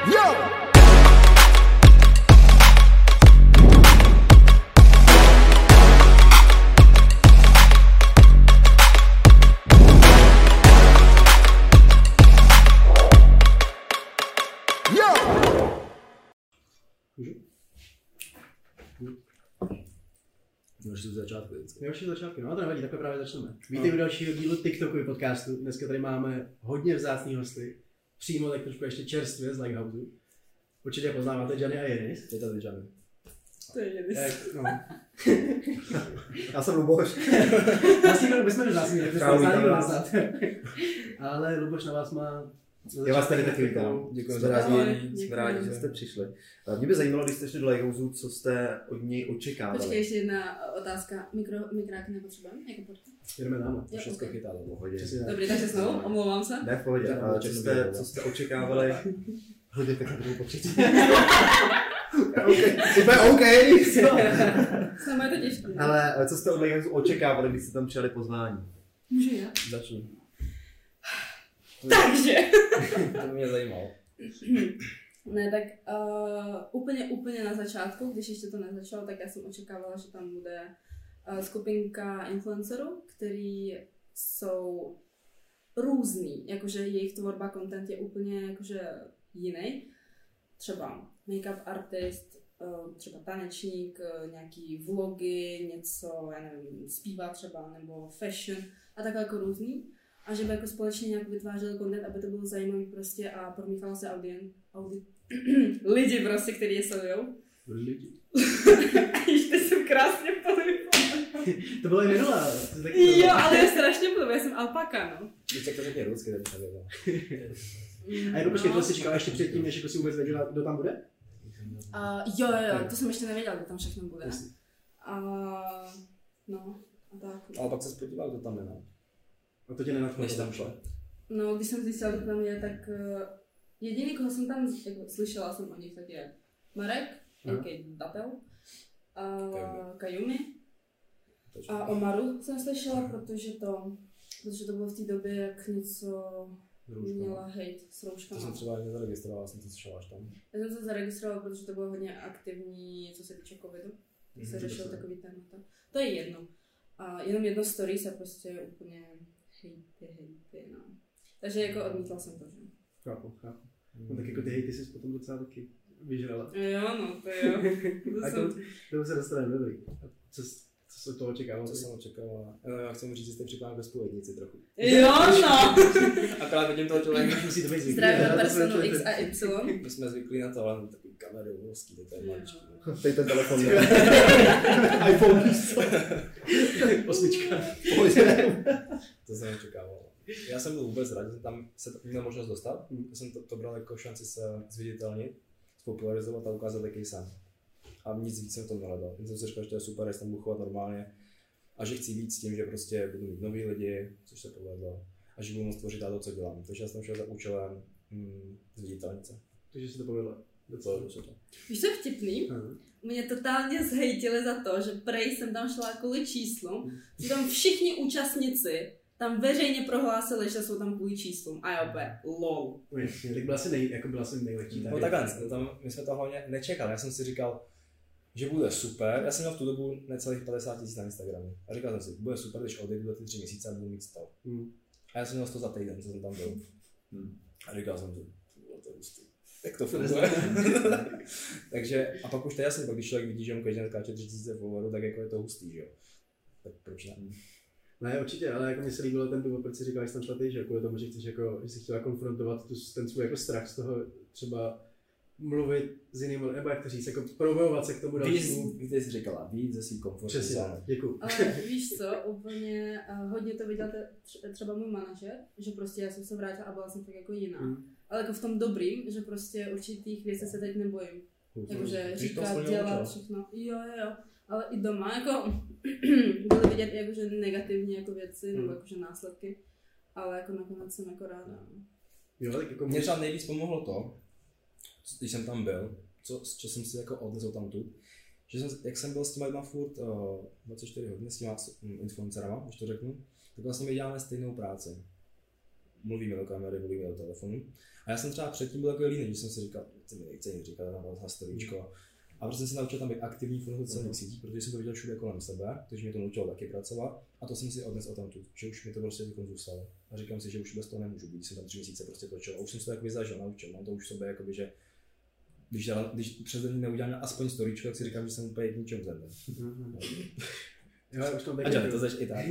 My už začátky, no a to nevadí, takhle právě začneme. Vítejte u dalšího dílu TikTokový podcastu. Dneska tady máme hodně vzácný hosty. Přímo tak trošku ještě čerstvě z Lighthouseu. Určitě poznáváte Johnny a Jenis. Je tady Johnny. To je Jenis. No. Já jsem Luboš. Vlastně bychom nevzácný, tak bychom zároveň nazvat. Ale Luboš na vás má... Já vás tady taky vítám. Děkuji za Jsme rádi, že jste přišli. Mě by zajímalo, když jste šli do Lighthouseu, co jste od něj očekávali. Počkej, ještě jedna otázka. Mikráky nepotřebujeme? Jako podcast? Jdeme dáme. Všechno chytáme v pohodě. Dobrý, takže znovu, omlouvám se. Ne, v pohodě. Co jste očekávali? Hodně tak nebudu potřebovat. Super, OK. Snad je to těžké. Ale co jste od Lighthouseu očekávali, když jste tam přijali pozvání? Můžu já? Začni. Takže. To mě zajímalo. Ne, tak úplně na začátku, když ještě to nezačalo, tak já jsem očekávala, že tam bude skupinka influencerů, který jsou různý, jakože jejich tvorba, content je úplně jakože jiný. Třeba make-up artist, třeba tanečník, nějaký vlogy, něco, já nevím, zpívá třeba, nebo fashion a takhle jako různý. A že by jako společně nějak vytvářeli content, aby to bylo zajímavý prostě a promíchalo se lidi prostě, kteří je sledujou. Lidi. Ještě jsem krásně pohybovala. To bylo i minulé. Jo, ale je strašně podobné, já jsem alpaka, no. Když tak to řekně rusky, tak to bylo. A jako počkej, to jsi říkal ještě předtím, než jako si vůbec věděla, kdo tam bude? Jo, to jsem ještě nevěděla, kdo tam všechno bude. No, a tak. Ale pak se spodíval, kdo tam je, no. A to tě nenadchlo, než tam šlo. No, když jsem zjistila, kdo tam je, tak jediný, koho jsem tam jako, slyšela jsem o nich, tak je Marek, a.k.a. Datel, Kayumi a o Maru jsem slyšela, protože to bylo v té době, jak něco měla hate s rouškama. To jsem třeba nezaregistrovala, jsem to slyšela až tam. Já jsem se zaregistrovala, protože to bylo hodně aktivní, co se týče covidu. Tak se řešilo takový témata. To je jedno. A jenom jedno story se prostě úplně hejty, no. Takže jako odmítla jsem to, že? Chápu. No tak jako ty hejty jsi potom docela taky vyžrala. Jo, no, to jo. To se dostaneme, dobrý. Co jsi od toho očekával? Co jsem očekával? Já chci mu říct, že jste připadám ve spovědnici trochu. Jo, no! Akorát vidím toho člověka. Musí to být zvyklý. Zdravím personu X a Y. My jsme zvyklí na to, ale takový kamery obrovský, to je maličký. Teď ten telefon. iPhone 8. To jsem očekával. Já jsem byl vůbec rád, že jsem tam se měl možnost dostat. Já jsem to bral jako šanci se zviditelnit, spopularizovat a ukázat, jaký jsem. A nic víc jsem to nehledal. Jen jsem si říkal, že to je super, že jsem budu chovat normálně. A že chci víc s tím, že prostě budu mít nový lidi, což se povedlo. A že budu moct tvořit to, co dělám. Takže já jsem šel za účelem zviditelnit se. Takže se to povedlo. Docela. Víš, co je vtipný? Mě totálně zhejtili za to, že prej jsem tam šla kvůli číslu. Tam všichni účastníci tam veřejně prohlásili, že jsou tam kvůli číslům. A jo, lol. Tak byla asi nejlepší. No takhle, tam my jsme to hlavně nečekali. Já jsem si říkal, že bude super. Já jsem měl v tu dobu necelých 50 000 na Instagramu. A říkal jsem si, bude super, když odejdu do ty 3 měsíce a budu mít 100. A já jsem měl 100 za týden, co jsem tam byl. A říkal jsem si, to je hustý. Jak to funguje? Takže, a pak už teď jasně, když člověk vidí, že mu každý skáče 3000 followerů, tak jako je to hustý, že jo? Tak proč ne? Ne, určitě, ale jako mně se líbilo ten důvod, proč si říkal, že jsi tam šla ty, že kvůli tomu, že chceš jako, že jsi chtěla konfrontovat ten svůj jako strach z toho třeba mluvit s jiným, nebo jak to říct, jako probojovat se k tomu dalšímu. Víc, jsi říkala, víc ze svým komfortem. Přesně, děkuju. Ale víš co, úplně hodně to viděl třeba můj manažer, že prostě já jsem se vrátila a byla jsem tak jako jiná. Ale jako v tom dobrým, že prostě určitých věcí se teď nebojím. Jakože říkat, dělat všechno. Jo. Ale i doma, jako byly vidět jakože negativní jako věci, nebo jakože následky. Ale jako nakonec jsem jako ráda. Jo, tak jako mě třeba nejvíc pomohlo to, když jsem tam byl, co jsem si jako odnesl tam tu, že jak jsem byl s těma lidma furt 24 hodin, s těma influencerama, když to řeknu, tak vlastně my děláme stejnou práci. mluvíme do kamery, mluvíme do telefonu. A já jsem třeba předtím byl takový líný, že jsem si říkal, to mi nechce nic říkat na storíčko. A prostě jsem se naučil tam být aktivní v sociálních sítích, protože jsem to viděl všude kolem sebe, takže mě to nutilo taky pracovat. A to jsem si odnesl odtamtud, že už mi to prostě zůstalo. A říkám si, že už bez toho nemůžu být, jsem tam 3 měsíce prostě točil. A už jsem se to tak vyzažil, naučil, mám to už v sobě, jakoby, že když přes den neudělám aspoň storíčko, tak si říkám, že jsem úplně k ničemu zem. A to zač i tak.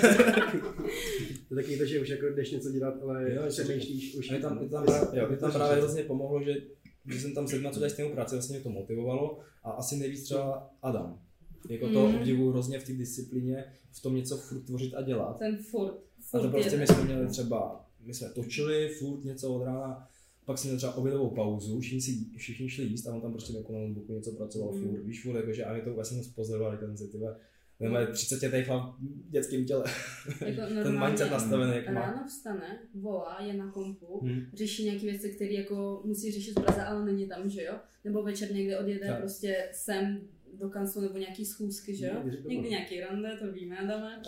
To je taky to, že už jako jdeš něco dělat, ale přemýšlíš už. Mě tam právě vlastně pomohlo, že jsem tam seděl na co dělat stejnou práci, vlastně mě to motivovalo a asi nejvíc třeba Adam. Jako to obdivuju hrozně v té disciplíně, v tom něco furt tvořit a dělat. Ten furt a to prostě my jsme měli třeba, my jsme točili furt něco od rána, pak jsme měli třeba obědovou pauzu, všichni šli jíst a on tam prostě jako na notebooku něco pracoval furt, víš furt, jakože a mě to vlastně pozoroval, ten si tyhle. Máme 30 letý chlap v dětském těle. Jako ten mindset nastavený, jak má. Ráno vstane, volá, je na kompu, řeší nějaké věci, které jako musí řešit v Praze, ale není tam, že jo? Nebo večer někde odjede prostě sem do kanclu nebo nějaký schůzky, že jo? Někdy nějaký rande, to víme, Adame.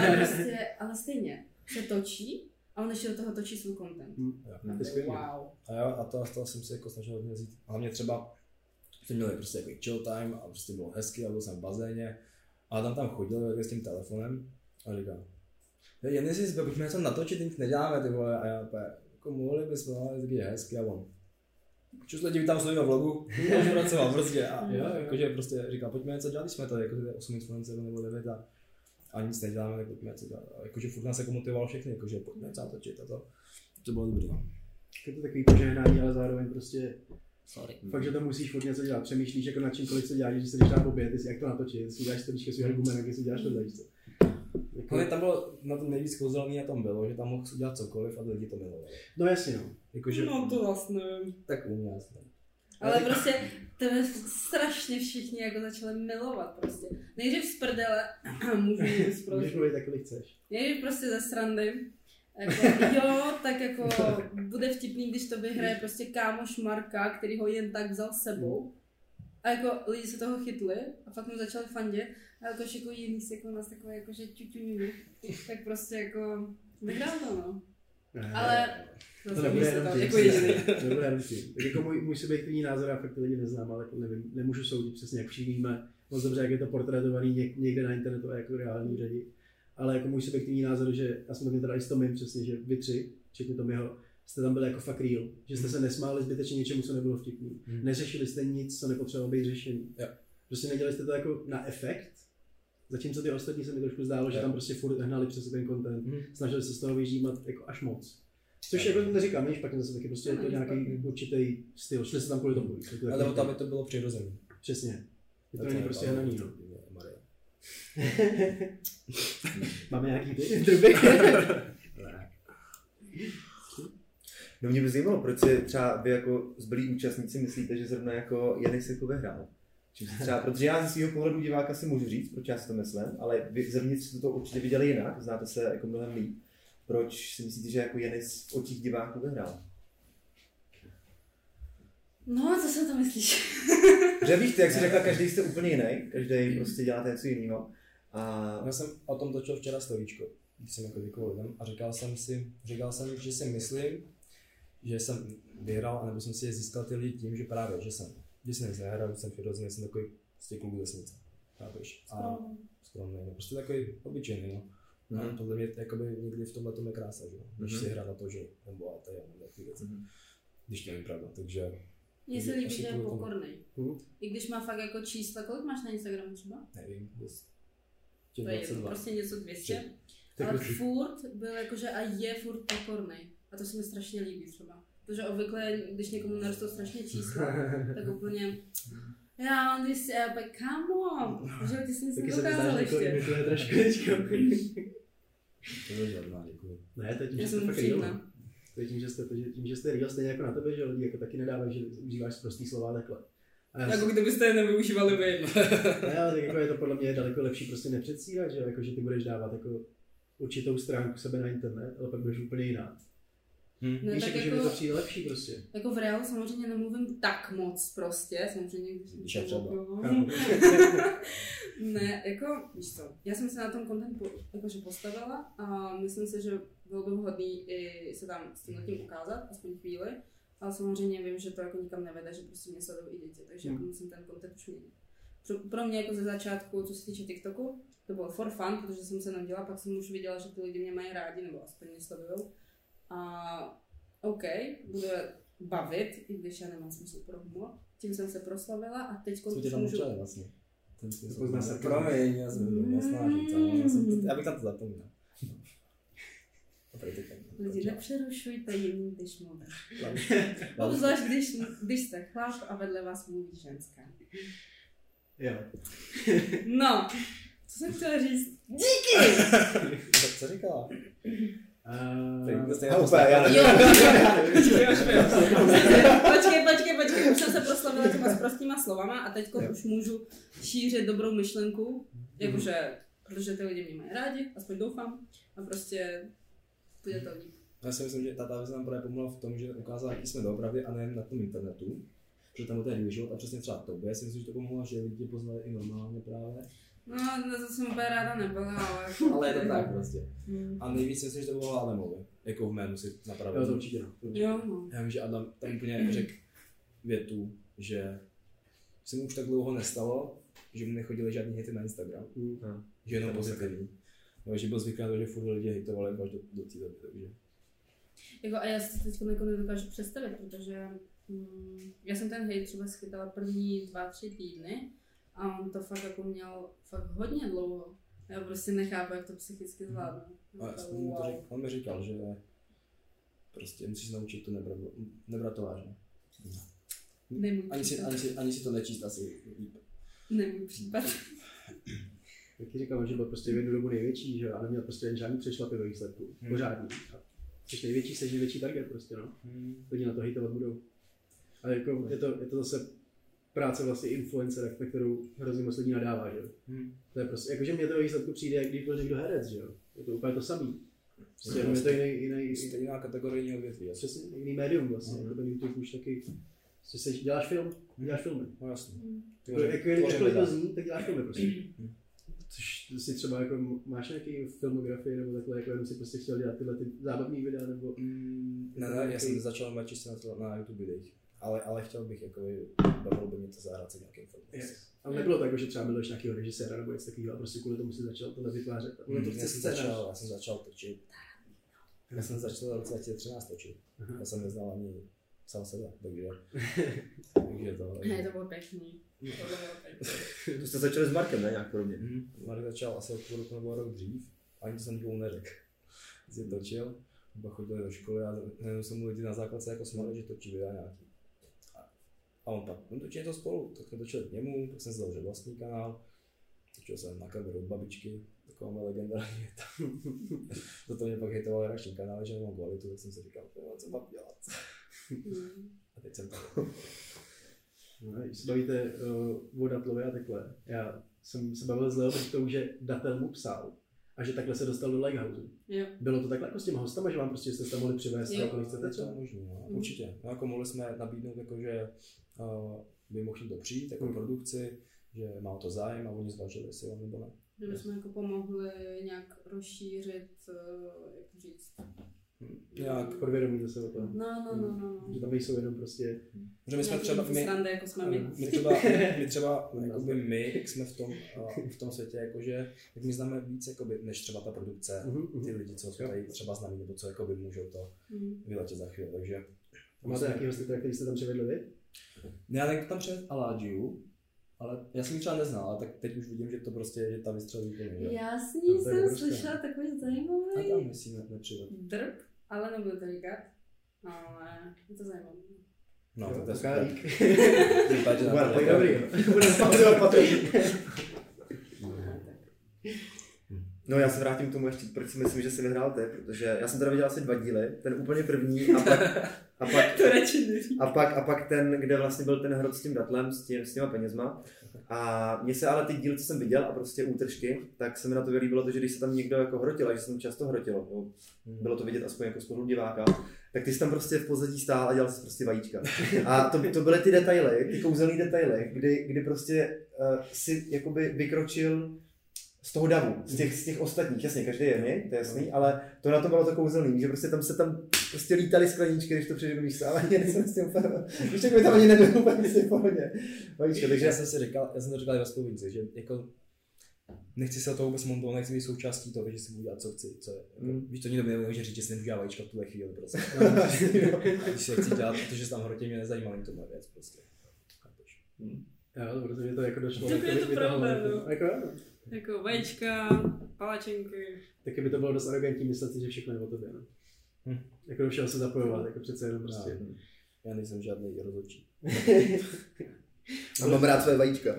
Ale stejně se točí a on ještě do toho točí svůj content. Wow. A to jsem si jako snažil hodně vzít. Hlavně třeba jsme měli prostě jako chill time a prostě bylo hezky a byl jsem v bazéně. A tam chodil s tím telefonem a říkal, jen si pojďme něco natočit, nic neděláme, ty vole, a já jako mohli bychom, ale taky hezky a on. Čus lidi tam svojím vlogu, už pracoval prostě a jakože prostě říkal, pojďme něco dělat, když jsme tady jako 8 influencerů nebo 9 a nic neděláme, tak pojďme něco dělat. A jakože furt nás jako motivoval všechny, jakože pojďme něco natočit a to bylo dobrý. Je to takový požehnání, ale zároveň prostě fakt, že to musíš furt něco dělat, přemýšlíš jako nad čímkoliv co děláš, že se jdeš dát oběd, jestli jak to natočit, jestli děláš storíčka svých argumentů, jestli děláš tohle, co. Ale tam bylo na tom nejvíc kouzelný a tam bylo, že tam mohl udělat cokoliv a lidi to milovali. No jasně no. Jakože, no to vlastně. Tak u mě jasně. Ale prostě tebe strašně všichni jako začali milovat prostě. Nejdřív z prdele, můžeš mluvit takový chceš. Nejdřív prostě ze srandy. Jako, jo, tak jako bude vtipný, když to vyhraje prostě kámoš Marka, který ho jen tak vzal s sebou. A jako lidi se toho chytli a fakt mu začali fandit. A jakož jako jiný si jako nás takové jako že čučuňuji. Tak prostě jako vyhrál to no. Ale to nebude jenom tím. To nebude jenom tím. Tak jako můj subjektivní názor, já fakt ty lidi neznám, ale jako nevím, nemůžu soudit přesně, jak všichni víme moc dobře, jak je to portrétovaný někde na internetu a jako reální řadi. Ale jako můj subjektivní názor, že já jsem to měl teda i s Tomem přesně, že vy tři, včetně Tomiho, jste tam byli jako fakt real, že jste se nesmáli zbytečně něčemu, co nebylo vtipný. Neřešili jste nic, co nepotřebovalo být řešení. Prostě nedělali jste to jako na efekt, zatímco ty ostatní se mi trošku zdálo, že tam prostě furt hnali přes ten content, snažili se z toho vyžímat jako až moc. Což jako neříkám, není špatně, zase taky prostě je to nějaký určitý styl, šli se tam kvůli tomu. Ale tam by to bylo přirozené. Přesně. Je to není prostě hnaný, no. Máme nějaký ty truby? No mě by zajímalo, proč si třeba vy jako zbylí účastníci myslíte, že zrovna jako Janis jako vyhrál? Třeba, protože já ze svého pohledu diváka si můžu říct, proč já si to myslím, ale vy zevnitř jste to určitě viděli jinak, znáte se jako mnohem líp. Proč si myslíte, že jako Janis v očích diváků vyhrál? No, co se to myslíš? Že víš, jak jsi řekla, každý jste úplně jiný, každý prostě děláte něco jiného. A já jsem o tom točil včera storíčko, když jsem jako děkoval lidem a říkal jsem, že si myslím, že jsem vyhrál, anebo jsem si je získal ty lidi tím, že právě, že jsem nic nehrál, jsem přirozený, jsem takový z těch klubů vesnice. A skromný, no, prostě takový obyčejný, no. A podle mě jakoby někdy v tomhle je krása, že? Když si hrát na to, že jsem bohatý a mám takové věci. Když to není pravda, takže... Mně se líbí, že je pokorný. I když má fakt jako čísla, kolik máš na Instagramu třeba? Nevím, to je prostě něco 200. Ale furt byl jakože a je furt pokorný. A to se mi strašně líbí třeba. Protože obvykle, když někomu narostou strašně čísla, tak úplně já mám 200 a já pak kamo, že ty jsi nic nedokázal ještě. To je žádná, děkuji. Ne, to je tím, že jste fakt real. To je tím, že jste real stejně jako na tebe, že lidi jako taky nedávají, že užíváš prostý slova takhle. Jako kdybyste je nevyužívali vy. Ne, ale tak jako je to podle mě daleko lepší prostě nepředstírat, že, jako, že ty budeš dávat jako určitou stránku sebe na internet, ale pak budeš úplně jiná. Ne, víš, jako, že mi to přijde lepší prostě. Jako v reálu samozřejmě nemluvím tak moc prostě, samozřejmě když je třeba. Ne, jako víš co, já jsem se na tom contentu jakože postavila a myslím si, že bylo by vhodný i se tam s tím ukázat, aspoň chvíli, ale samozřejmě vím, že to jako nikam nevede, že prostě mě sledují i děti, takže jako musím ten content už měnit. Pro mě jako ze začátku, co se týče TikToku, to bylo for fun, protože jsem se nudila, pak jsem už viděla, že ty lidi mě mají rádi, nebo aspoň mě sledujou. A OK, budu bavit, i když já nemám smysl pro humor. Tím jsem se proslavila a teď co tě tam učili vlastně? Pozná se promiň, já jsem já bych tam to zapomněl. Lidi, nepřerušujte jiný, když mluví. Obzvlášť, když jste chlap a vedle vás mluví ženská. Jo. No, co jsem chtěla říct? Díky! Co říkala? Počkej, už jsem se proslavila těma prostýma slovama a teď už můžu šířit dobrou myšlenku, jakože, protože ty lidi mě mají rádi, aspoň doufám, a prostě půjde to líp. Já si myslím, že ta věc nám právě pomohla v tom, že ukázala, jaký jsme doopravdy a nejen na tom internetu, protože tam je ten život a přesně třeba tobě, já si myslím, že to pomohlo, že lidi poznali i normálně právě. No, to jsem úplně ráda nebyla, ale... Ale je to tak prostě. A nejvíc myslím, že to bylo Adamovi, jako v jménu si napravil. Jo, to určitě no. Jo, no. Já vím, že Adam tam úplně řekl větu, že se mu už tak dlouho nestalo, že mu nechodili žádný hity na Instagram. Že jenom pozitivní. No, že byl zvyklý na to, že furt lidi hejtovali až do té doby, takže... Jako, a já si teď jako nedokážu představit, protože já jsem ten hejt třeba schytala první 2-3 týdny a on to fakt jako měl fakt hodně dlouho. Já prostě nechápu, jak to psychicky zvládnu. On mi říkal, že prostě musíš naučit to nebrat to vážně. Ani si to nečíst asi líp. Nemůj případ. Taky říkám, že byl prostě v jednu dobu největší, že? A neměl prostě jen žádný přešlapy ve výsledku. Pořádný. Jsi největší, jsi největší target prostě, no. Lidi na to hejtovat budou. Ale jako je to zase práce vlastně influencera, na kterou hrozně moc lidí nadává, že jo. To je prostě, jakože mě to ve výsledku přijde, jak když byl někdo herec, že jo. Je to úplně to samý. Prostě je to jiná kategorie odvětví. Přesně, jiný médium vlastně. Jako ten YouTube už taky, prostě děláš filmy. No jasně. Jakkoliv to zní, tak děláš filmy prostě. Což si třeba jako máš nějaký filmografii nebo takhle, jako jenom si prostě chtěl dělat tyhle ty zábavný videa nebo... Ne, já jsem začal mít čistě na YouTube videích, ale chtěl bych jako, bavilo by mě to zahrát se nějakým filmem. Yes. Ale nebylo tak, že třeba miluješ nějakého režiséra nebo něco takového a prostě kvůli tomu si začal tohle vytvářet. Já jsem začal točit. Já jsem začal v roce 2013 točit. Já jsem neznal ani sám sebe, takže to... Ne, to bylo pěkný. To jste začali s Markem, ne? Nějak podobně. Mark začal asi od rok dřív, ani to jsem nikomu neřekl. Jsi točil, pak chodili do školy a jenom jsem mu lidi na základce jako smáli, že točí videa nějaký. A on pak, točí to spolu, tak jsme točili k němu, tak jsem si založil vlastní kanál. Točil jsem na kameru od babičky, taková moje legendární věta. Toto mě pak hejtovali reakční kanály, že nemám kvalitu, tak jsem si říkal, co mám dělat. A teď jsem tady. No, když se bavíte o Datlovi a takhle, já jsem se bavil s Leobritou, že Datel mu psal a že takhle se dostal do Lighthouse. Jo. Bylo to takhle jako s těma hostama, že vám prostě jste tam mohli přivést a kolik chcete třeba? To možný, no. Určitě. No, jako mohli jsme nabídnout, jako, že by mohli to přijít, jako produkci, že má to zájem a oni zvažili, jestli vám nebo ne. Že bychom jako pomohli nějak rozšířit, jak říct, nějak podvědomí zase o tom. No. Že tam nejsou jenom prostě... Že my jsme třeba, jako jsme my. My třeba jakoby my jsme v tom světě, jakože, jak my známe víc, jakoby, než třeba ta produkce, ty lidi, co jsou tady třeba známí, nebo co jakoby, můžou to vyletět za chvíli, takže... A máte nějaký hosty, který jste tam přivedli vy? Ne, já tak tam přivedl Aladžiu, ale já jsem ji třeba neznal, ale tak teď už vidím, že to prostě, že ta vystřelí úplně, že? Já s ní jsem slyšela takový zajímavý. A tam myslím nepřivedl. Drb, ale nebudu to říkat, ale je to zajímavé. No, to je super. Dobrý, budeme pauzovat Patrik. No já se vrátím k tomu ještě, proč si myslím, že si vyhrál ty, protože já jsem teda viděl asi 2 díly, ten úplně první a pak ten, kde vlastně byl ten hrot s tím datlem, s těma penězma. A mně se ale ty díly, co jsem viděl a prostě útržky, tak se mi na to líbilo to, že když se tam někdo jako hrotil, a že se tam často hrotilo, bylo to vidět aspoň jako z pohledu diváka, tak ty jsi tam prostě v pozadí stál a dělal jsi prostě vajíčka. A to byly ty detaily, ty kouzelné detaily, kdy prostě si jakoby vykročil z toho davu, z těch ostatních, jasně, každý je jiný, to je jasný, ale to na tom bylo to kouzelný, že prostě tam prostě lítaly skleničky, když to přijde do místa, ale já jsem s tím úplně, ještě by tam ani nebyl úplně si v pohodě. Takže já jsem to říkal i ve spoluvinci, že jako nechci se toho vůbec montovat, nechci být součástí toho, že si budu dělat, co chci, co je. Víš, to nikdo mi nemůže říct, že si nemůžu vajíčka v tuhle chvíli prostě. Když se chci dělat, protože tam hrotě mě nezajímá ani tohle věc prostě. Jo, protože to jako došlo. Tak je to pravda, no. Jako vajíčka, palačinky. Taky by to bylo dost arrogantní myslet si, že všechno je o tobě, no. Jako do všeho se zapojovat, jako přece jenom prostě. Já nejsem žádný rozhodčí. A mám rád své vajíčka.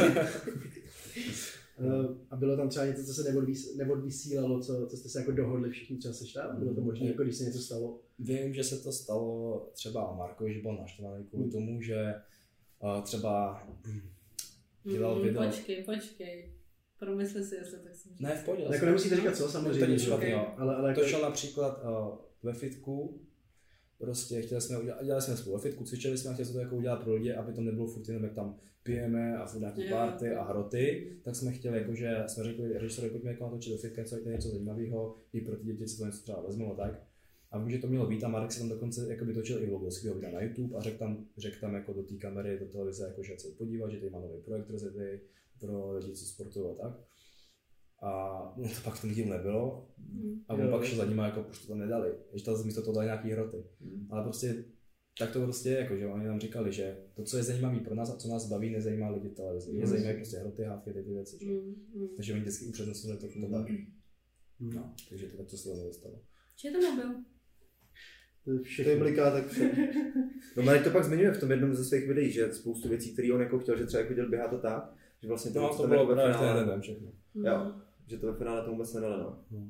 A bylo tam třeba něco, co se neodvysílalo, co jste se jako dohodli všichni třeba se štáb? Bylo to možné, jako když se něco stalo? Vím, že se to stalo třeba Markovi, že byl naštvaný kvůli tomu, že třeba dělal video. Počkej. Promysli si, jestli tak jsem říct. Ne, v pohodě. Jako nemusíte říkat co, samozřejmě. Ale to šlo například ve fitku. Prostě dělali jsme spolu ve fitku, cvičili jsme a chtěli jsme to jako udělat pro lidi, aby to nebylo furt jenom jak tam pijeme a furt nějaký party a hroty, tak jsme chtěli jakože, jsme řekli režisérovi, pojďme jako natočit do fitka, něco zajímavého, i pro ty děti, co to něco třeba vezmou tak. A vím, že to mělo být a Marek se tam dokonce jakoby točil i vlog do svého videa na YouTube a řekl tam jako do té kamery, do televize, jako, že se podívat, že tady má nový projekt rozjetý pro lidi, co sportují a tak. A no to pak tomu dílu nebylo a on pak šel za nima, jako proč to tam nedali, že tam místo toho dali nějaký hroty. Ale prostě tak to prostě je, jako, že oni nám říkali, že to, co je zajímavé pro nás a co nás baví, nezajímá lidi v televizi. Mě zajímají prostě hroty, hávky, ty věci. Že? Takže oni vždycky upřednostnili to baví. No, takže to tak to se to nedostalo. Či je to mobil? To je bliká, tak vše. No Marek to pak zmiňuje v tom jednom ze svých videí, že spoustu věcí, které on jako chtěl, že třeba jako děl běhat to tak, že vlastně to bylo ve finále všechno. Jo, že to ve finále to vůbec nedalo, no.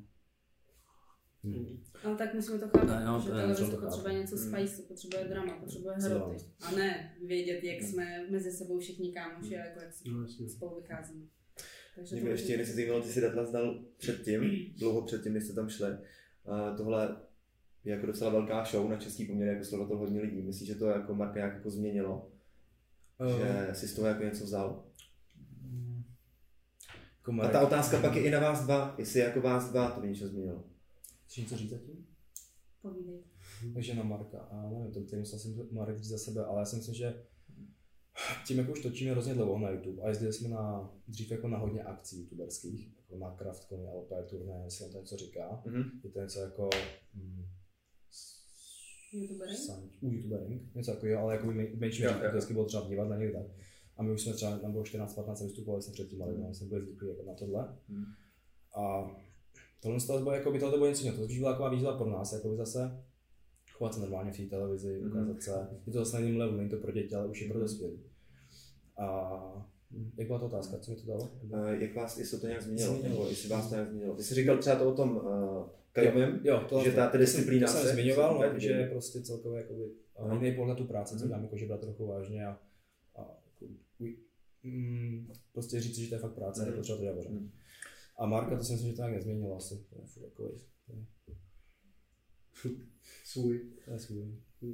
Ale tak musíme to chápat, že televize potřebuje něco spicy, potřebuje drama, potřebuje hroty. A ne vědět, jak jsme mezi sebou všichni kámoši a jako jak spolu vycházíme. Takže mě ještě než se zajímalo, ty si data znal dlouho předtím, než jste tam šli. Tohle je jako docela velká show na český poměr, jako sledovat to hodně lidí. Myslíš, že to jako Marka nějak jako změnilo? Že jsi z toho jako něco vzal? A ta otázka pak je i na vás dva, jestli jako vás dva to by něco změnilo. Chceš něco říct zatím? Povídej. Takže na Marka, a nevím, to musel jsem Marek říct za sebe, ale já si myslím, že tím jako už točíme hrozně dlouho na YouTube a jezdili jsme dřív jako na hodně akcí youtuberských, jako na Craftcony, LP turné, jestli to něco říká. Je to něco jako YouTubering, něco takového, ale jako menší vždycky bylo třeba dívat na někde tak. A my už jsme třeba, tam bylo 14-15 vystupovali jsme předtím, ale jsme byli zvyklí jako na tohle. A tohle by to bylo něco jiného, to už byla taková výzva pro nás, jako zase chovat se normálně v té televizi, ukázat se. Je to zase na jiném levelu, není to pro děti, ale už je pro dospělí. A jak byla to otázka, co mi to dalo? Jak vás, jestli to nějak změnilo, nebo jestli vás to nějak změnilo? Ty jsi říkal třeba to o tom kajovém, že ta disciplína se zmiňoval, že je prostě celkově jakoby jiný pohled tu práci, co dělám, jako, že brát trochu vážně a prostě říct, že to je fakt práce, je potřeba to dělat pořád. A Marka, to si myslím, že to nějak nezměnilo asi. To je furt takový. Svůj. To je svůj.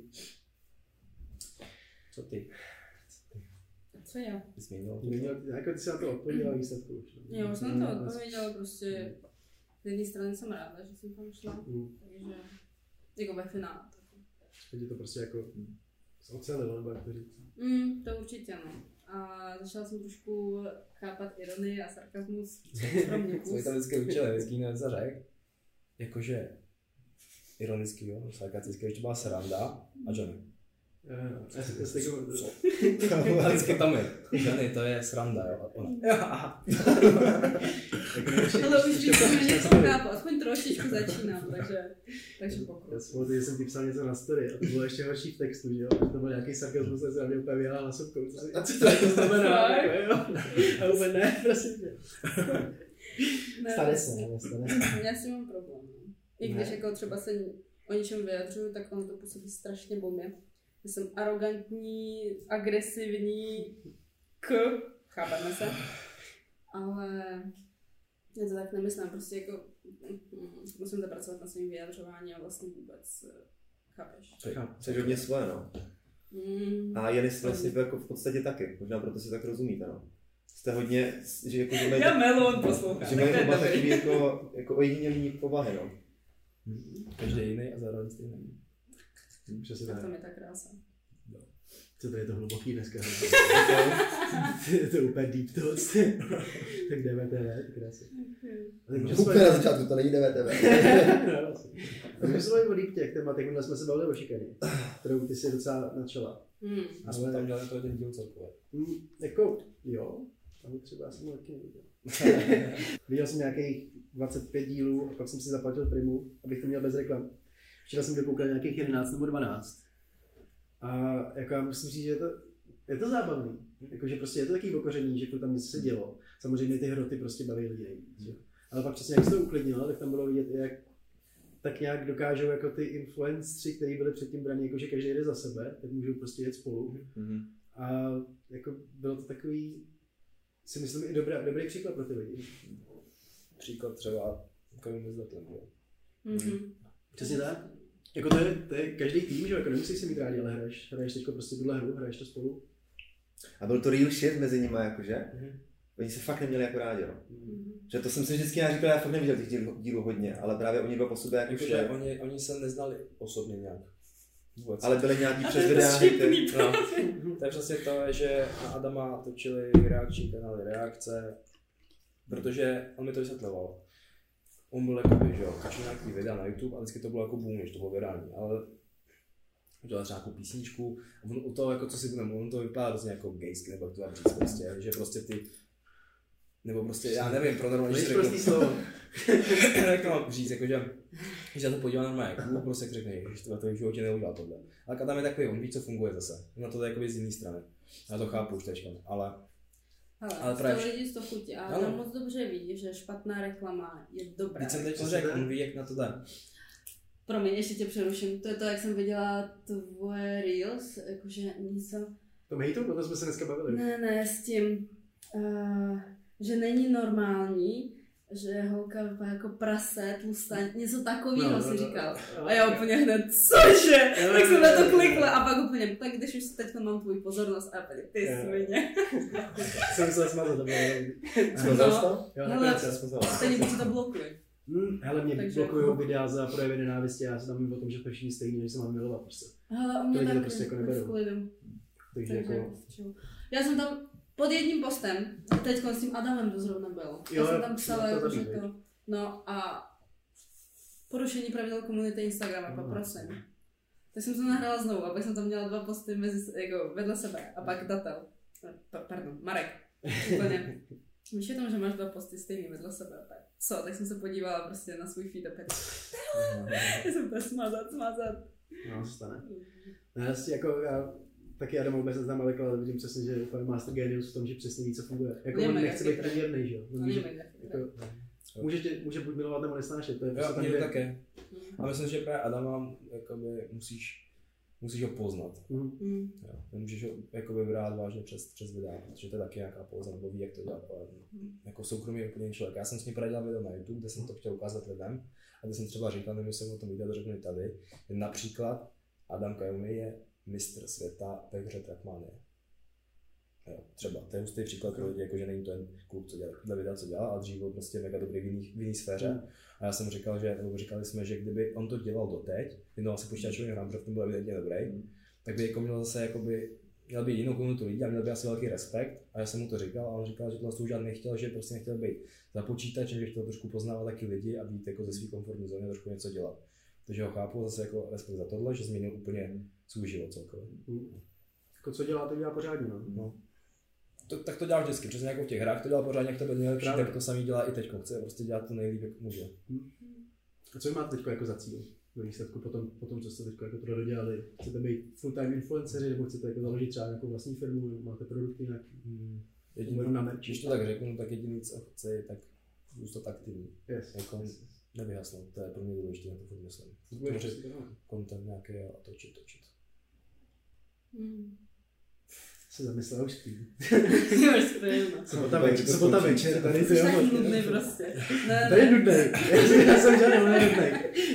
Co ty? Co já? Ty jsi měnil? Jako ty jsi na to odpověděla výsledku už. Jo, už jsem to odpověděla, prostě z jedné strany jsem ráda, že jsem tam šla, takže jako ve finále. Takže to prostě jako ocelilo, nebo jak to říct? To určitě no. A začala jsem trošku chápat ironii a sarkazmus pro mě. Co mi tam vždycky učili, vždycky něco řek, jakože ironický, jo, sarkastický, ještě byla sranda a Johnny. A vždycky tam je, Johnny, to je sranda, jo, ona. Ale už víceméně něco chápu, aspoň trošičku začínám, takže pokrok. Já si pamatuju, že jsem ti psal něco na story a to bylo ještě horší v textu, že jo, to byl nějaký sarkazmus, a se na mě úplně vyjela na sobkou, co to jako znamená, a úplně ne, prosím tě. Stane se. Já si mám problém. I když jako třeba se o něčem vyjadřuju, tak ono to působí strašně blbě. Já jsem arrogantní, agresivní, chápeme se, ale já to tak nemyslím, prostě jako musím zapracovat na svým vyjadřování a vlastně vůbec chápeš. Jsi hodně svoje, no. A Janis vlastně jako v podstatě taky, možná proto si tak rozumíte, no. jste hodně, že jako, že Já milu, on poslouchá. že mají oba takový jako ojedinělý povahy, no. Každý jiný a zároveň stejný. Přesně A to tak. mi tak krása. Co to je to hluboký dneska? Je to úplně deep thoughts. Tak DVTV, to krásně. Úplně na začátku, to není DVTV. Můžeme se bavit o deep těch témat, jakmile jsme se bavili o šikaně, kterou ty si docela načala. A jsme tam dělali to jeden díl celkově. Jako, jo, ale třeba já jsem ho taky neviděl. Viděl jsem nějakých 25 dílů a pak jsem si zaplatil Primu, abych to měl bez reklam. Včera jsem dokoukal nějakých 11 nebo 12. A jako já musím říct, že je to zábavný. Jakože prostě je to takový okoření, že to tam něco se dělo. Samozřejmě ty hroty prostě baví lidi nejvíc. Ale pak přesně jak se to uklidnilo, tak tam bylo vidět, jak tak nějak dokážou jako ty influenceri, kteří byli předtím braní, jako že každý jde za sebe, tak můžou prostě jet spolu. A jako bylo to takový, si myslím, i dobrý příklad pro ty lidi. Příklad třeba Kevin Zdatlem, jo. Přesně tak. Jako to je každý tým, že jako nemusíš si mít rádi, ale hraješ teďko prostě tuhle hru, hraješ to spolu. A byl to real shit mezi nimi, jakože? Oni se fakt neměli jako rádi, no. Že to jsem si vždycky já říkal, já fakt neviděl těch dílů hodně, ale právě oni dva po sobě jako že oni se neznali osobně nějak. Vůbec. Ale byly nějaký přes to videa. To je přesně to, že na Adama točili reakční kanály Reakce, protože on mi to vysvětloval. On byl jakoby, že jo, kačil nějaký videa na YouTube a vždycky to bylo jako boom, než to bylo virální, ale udělal třeba nějakou písničku a u toho, jako co si budeme, on to vypadá hrozně jako gejsky, nebo jak to mám říct prostě, že prostě ty, nebo prostě, já nevím, pro normální slovo. Jak to mám říct, jakože, když se to podívá normálně, jako prostě jak řekne, že to v životě neudělal tohle. Ale Adam je takový, on ví, co funguje zase, na to je jakoby z jiné strany, já to chápu už teďka, ale právě lidi to chutí a Adam moc dobře ví, že špatná reklama je dobrá. Teď jsem teď řekl, on ví, jak na to jde. Promiň, ještě tě přeruším, to je to, jak jsem viděla tvoje reels, jakože něco... To hejtu, o tom jsme se dneska bavili. Ne, s tím, že není normální, že holka vypadá jako prase, tlustá, něco takového si říkal. A já úplně hned, cože? Tak jsem na to klikla a pak úplně, tak když už teď mám tvůj pozornost a ty svině. Jsem musel smazat, to bylo Smazal to? Jo, hele, smazal. stejně bych to blokuje. Hele, mě Takže blokujou videa za projevy nenávisti a já se tam mluvím o tom, že to všichni stejný, že se mám milovat prostě. Hele, u mě taky, prostě jako neberou. Takže jako... Já jsem tam pod jedním postem, teď s tím Adamem to zrovna byl. Já jsem tam psala, jako že to, no a porušení pravidel komunity Instagram, prosím. Tak jsem to nahrála znovu a pak jsem tam měla 2 posty jako vedle sebe a pak Datel. Pardon, Marek. Úplně. Víš o tom, že máš 2 posty stejný vedle sebe, tak co? Tak jsem se podívala prostě na svůj feed a pak já jsem to smazat. No, se stane. Ne, jako já taky Adam vůbec neznám, ale vidím přesně, že je master genius v tom, že přesně ví, co funguje. Jako on nechce být průměrný, že jo? Může buď milovat nebo nesnášet, to je prostě tam také. A myslím, že právě Adama jakoby musíš ho poznat. Jo, nemůžeš ho jakoby brát vážně přes videa, protože to je taky nějaká pouza, nebo ví, jak to dělat. Jako soukromý úplně člověk. Já jsem s ním právě dělal video na YouTube, kde jsem to chtěl ukázat lidem a kde jsem třeba říkal, nevím, jestli jsem o tom viděl, to řeknu i tady. Například Adam Kajumi je mistr světa ve hře Trackmania. Jo, třeba, to je hustý příklad pro lidi, jakože není to jen kluk, co dělá, videa, co dělá, ale dřív byl prostě mega dobrý v jiný sféře. A já jsem říkal, říkali jsme, že kdyby on to dělal doteď, věnoval se počítačovým hrám, protože v tom byl evidentně dobrý, tak by jako měl zase jakoby, měl by jinou komunitu lidí a měl by asi velký respekt. A já jsem mu to říkal a on říkal, že to už žádný nechtěl, že prostě nechtěl být za počítačem, že chtěl trošku poznávat taky lidi a být jako ze své komfortní zóny a trošku něco dělat. Takže ho chápu zase jako respekt za tohle, že změnil úplně svůj život celkově. Jako co dělá, to dělá pořádně, no. Tak to dělá vždycky, přesně jako v těch hrách to dělá pořádně, jak to bude nejlepší, tak to samý dělá i teď. Chce prostě dělat to nejlíp, jak může. A co vy máte teď jako za cíl? Do výsledku potom, co jste teď jako to dodělali? Chcete být full-time influenceři, nebo chcete jako založit třeba nějakou vlastní firmu, máte produkty nějaký? Když to tak řeknu, tak jediný, co chci, tak zůstat aktivní. Jako nevyhasnout, to je pro mě důležité, na to furt myslím. Tvořit content nějaký a točit. Se zamyslel už spí. Jo, spím. Sobota večer, tady to je tak nudný prostě. To je nudný. Já jsem žádný, ale nudný.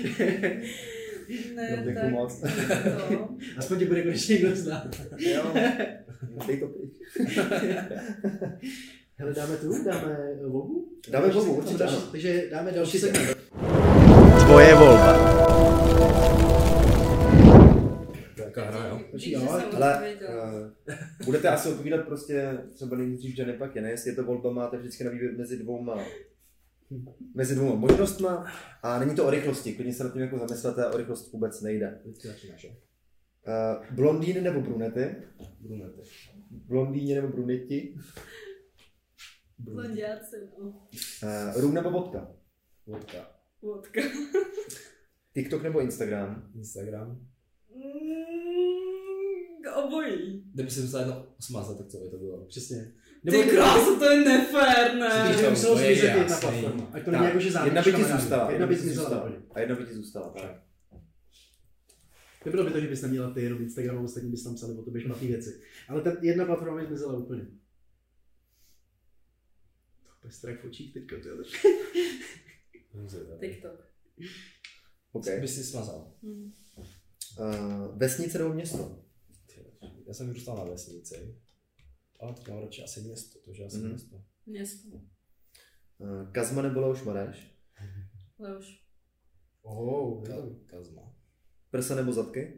Ne, tak moc. Aspoň tě bude konečně někdo znát. Jo, dej to pryč. Hele, dáme volbu? Dáme volbu, určitě. Takže dáme další segment. Tvoje volba. Jaká hra, jo? Ale budete asi odpovídat prostě třeba nejdřív Jenny, pak Jenny, jestli je to volba, máte vždycky na výběr mezi dvouma možnostma a není to o rychlosti, klidně se nad tím jako zamyslete a o rychlost vůbec nejde. Blondýny nebo brunety? Brunety. Blondýně nebo bruneti? Blonďáci, no. Rum nebo vodka? Vodka. TikTok nebo Instagram? Instagram. Obojí. Kdyby si musel jedno smázat, tak co by to bylo? Přesně. Ty krásu, to je nefér, ne? Když muselo zmizet jedna platforma. Ať to není jako, že jedna by ti zůstala. Jedna by zmizela. A jedna by ti zůstala, tak. Nebylo by to, že bys neměla ty jenom Instagram a ostatní bys tam psali o tobě špatný věci. Ale ta jedna platforma mi zmizela úplně. To je strach v očích teďka. TikTok. Okay. Bys si smazal. Vesnice nebo město? Já jsem vyrůstal na vesnici, ale teď mám radši asi město, takže asi město. Město. Kazma nebo Leoš Mareš? Leoš. Kazma. Prsa nebo zadky?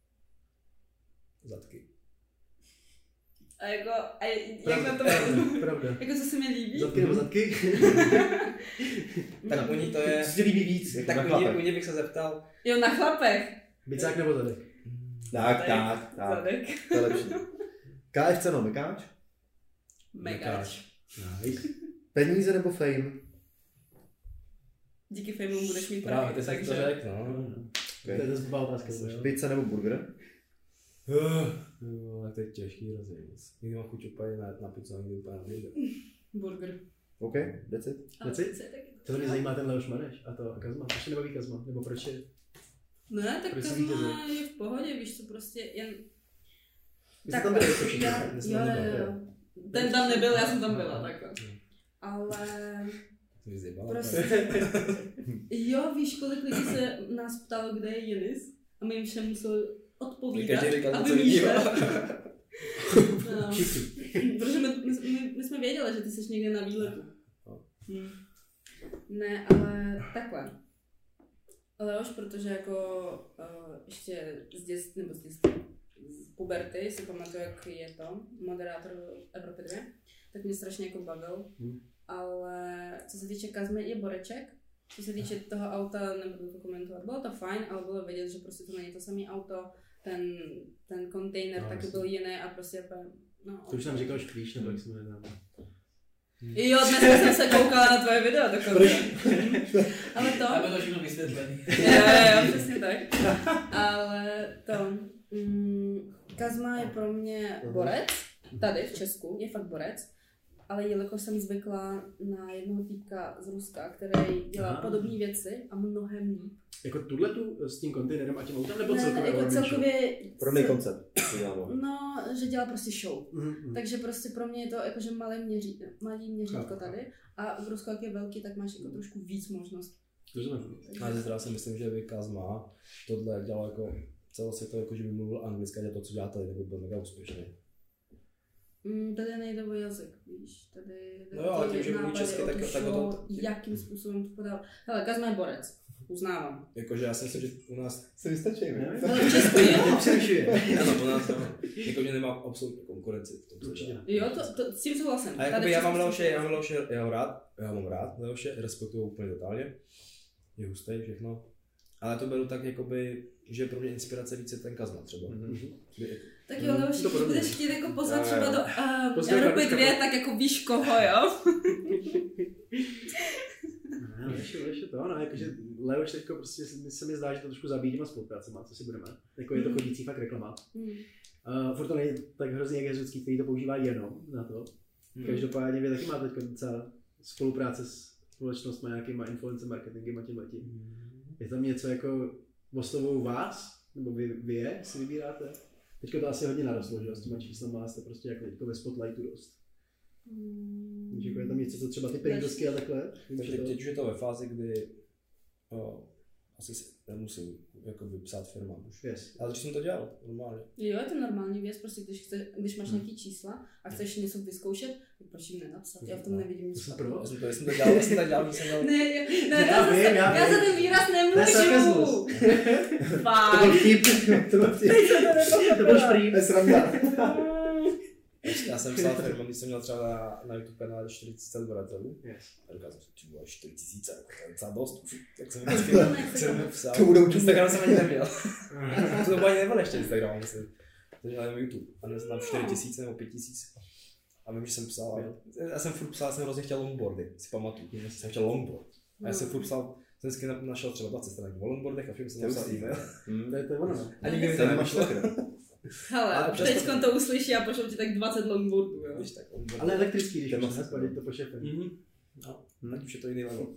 Zadky. A jak na to Pravda. Jako co se mi líbí? Zadky nebo zadky? Tak u ní to je... Co se ti líbí víc? Jako tak u ní bych se zeptal... Jo, na chlapech. Bicák nebo zadek? Tak. Zadek. To je lepší. KFC nebo Mekáč? Mekáč. Nice. Peníze nebo fame? Díky fejmu budeš mít Právě, prachy, ty jsi to řekl, no. Okay. To je zblbá otázka. Pizza nebo burger? Tak to je těžký rozdělit. Někdy mám chuť úplně na pizzu, někdy úplně na burger. Burger. OK, that's it. To mě zajímá ten Leoš Mareš a to Kazma. Proč nebaví Kazma? Nebo proč je? Ne, tak Kazma je v pohodě, víš co, prostě jen... Vy jste tam byli jako všichni? Jo. Ten tam nebyl, já jsem tam byla, takhle. Ale... Prostě... Jo, víš, kolik lidí se nás ptalo, kde je Jenis? A my jim všem museli odpovídat a vymýšlet. No. Protože my jsme věděli, že ty jsi někde na výletu. Ne, ale takhle. Leoš, protože jako ještě z puberty si pamatuju, jak je to, moderátor Evropy 2, tak mě strašně jako bavil. Ale co se týče Kazmy, je boreček. Co se týče toho auta, nebudu to komentovat, bylo to fajn, ale bylo vidět, že prostě to není to samé auto, ten kontejner taky byl jiný a prostě no. To už nám říkal Škvíš, nebo jak jsme nedávno. Jo, dneska jsem se koukala na tvoje video dokonce. Ale to... Aby to všechno vysvětlený. Jo, přesně tak. Ale to... Kazma je pro mě borec, tady v Česku, je fakt borec. Ale jelikož jsem zvykla na jednoho týpka z Ruska, který dělá podobné věci a mnohem líp. Jako tuhletu s tím kontejnerem a tím autem, nebo ne, celkově? Jako celkově Prodej koncept. No, že dělá prostě show. Takže prostě pro mě je to jakože malý měřítko tady. A v Rusku, jak je velký, tak máš jako trošku víc možností. Ale zdrav si myslím, že by Kazma tohle dělal jako celosvětově, jako že by mluvil anglicky a dělal to, co dělá tady, nebo byl mega úspěšný. Tady nejde o jazyk, víš, tady no jo, ale tím, že mluví česky, tak to... Jakým způsobem to podal. Hele, Kazma je borec, uznávám. Jakože já si myslím, že u nás... Se vystačí, ne? Ale v Česku je. Ano, u nás jakože nemá absolutně konkurenci v tom, co dělá. Jo, s tím souhlasím. A jakoby já mám Leoše, já mám rád Leoše, respektuju úplně totálně. Je hustý, všechno. Ale to beru tak, jakoby, že je pro mě inspirace více ten Kazma třeba. Tak jo, Leoš, když budeš chtít jako pozvat třeba do Evropy 2, tak jako víš koho, jo? Leoš to, no, jakože Leoš teďko prostě se mi zdá, že to trošku zabíjí těma spoluprácema, co si budeme. Jako je to chodící fakt reklama. Furt to není tak hrozně jak Jezucký, který to používá jenom na to. Každopádně vy taky máte teďka docela spolupráce s společnostmi, nějakýma influencer marketingem a tímhletím. Je tam něco jako oslovují vás? Nebo vy je si vybíráte? Teďka to asi hodně narostlo, že s těma číslama jste prostě jako ve spotlightu dost. Takže jako je tam něco, co třeba ty Pringelsky a takhle? Takže teď už je to ve fázi, kdy asi nemusím jako vypsat firmám už. Yes. Ale když jsem to dělal, normálně. Jo, je to normální věc, prostě když máš nějaký čísla a chceš něco vyzkoušet, tak proč jim nenapsat? Já v tom nevidím nic špatného. Já jsem to dělal, když jsem dělal. Já za ten výraz nemůžu. To byl vtip. To byl šprý. To je sranda. Já jsem psal firmu, když jsem měl třeba na YouTube kanál 40 odběratelů. A říkal jsem si, že bylo 4000, to je docela dost. Tak jsem mi psal. To budou Instagram jsem ani neměl. To ani nebyl ještě Instagram, myslím. To dělal na YouTube. A měl jsem tam 4000 nebo 5000. A vím, že jsem psal, já jsem furt psal, já jsem hrozně chtěl longboardy, si pamatuju. Jsem chtěl longboard. A já jsem furt psal, jsem vždycky našel třeba 20 stránek o longboardech a všem jsem napsal e-mail. To je ono. A nikdy mi to nevyšlo. Hele, teďkon to uslyší a pošlou ti tak 20 longboardů, jo. Ale elektrický, když už nespadit to po šefem. No, ať už je to jiný level.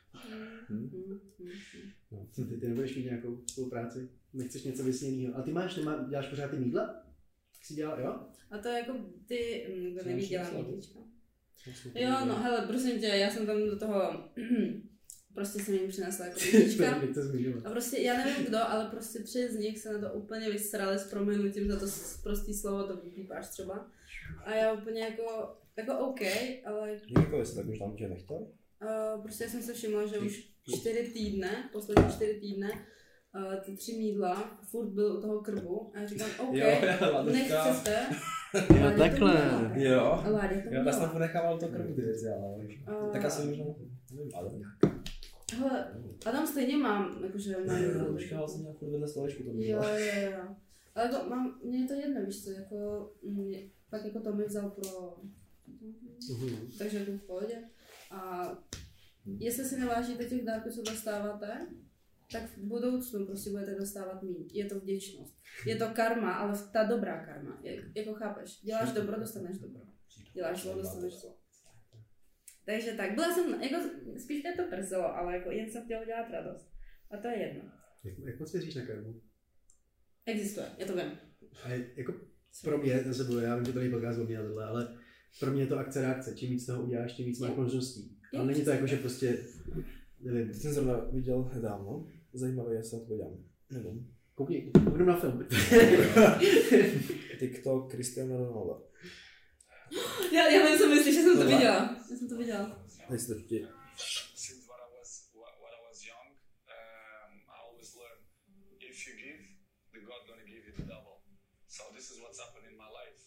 Ty nebudeš mít nějakou spolupráci? Nechceš něco vysněnýho. A ty děláš pořád ty mídla? Jak jsi dělal, jo? A to je jako ty, kdo neví, dělá mídlička. Jo, no hele, prosím tě, já jsem tam do toho, prostě jsem jim přinesla jako mídlička. A prostě, já nevím kdo, ale prostě 3 z nich se na to úplně vysrali s prominutím za to prostý slovo, to vypípáš třeba. A já úplně jako OK, ale... Jako jestli tak už tam tě nechtěl? Prostě jsem se všimla, že už 4 týdny, poslední 4 týdny, ty 3 mídla, furt byl u toho krbu a já říkám, OK, nechcete. Jo, takhle. Jo, já jsem ponechával to krbu ty věci, ale tak asi možná, nevím, ale nějak. Hele, a tam stejně mám, jakože mám... Počkal jsem nějak furt vedle stolečku to Jo. Ale jako mně je to jedno, víš co, jako, pak jako to mi vzal pro... Takže jako v pohodě. A jestli si nevážíte těch dárků, co dostáváte, tak v budoucnu prostě budete dostávat míň. Je to vděčnost. Je to karma, ale ta dobrá karma. Jako chápeš, děláš dobro, dostaneš dobro. Děláš zlo, dostaneš zlo. Takže tak, byla jsem, jako spíš mě to prsilo, ale jako jen jsem chtěla dělat radost. A to je jedno. Jak moc věříš na karmu? Existuje, já to vím. A jako pro mě, já vím, že to není podcast o mě, ale pro mě je to akce reakce. Čím víc toho uděláš, tím víc máš možností. Ale není to jako, že prostě, nevím. Ty jsem zrovna viděl nedávno, zajímavé, jak se na to podívám. Nevím. Kouknu na film. TikTok Cristiano Ronaldo. Já vím, co myslíš, že jsem to viděla. Já jsem to viděla. Since what I was young, I always learn if you give, the God gonna give you the double. So this is what's happened in my life.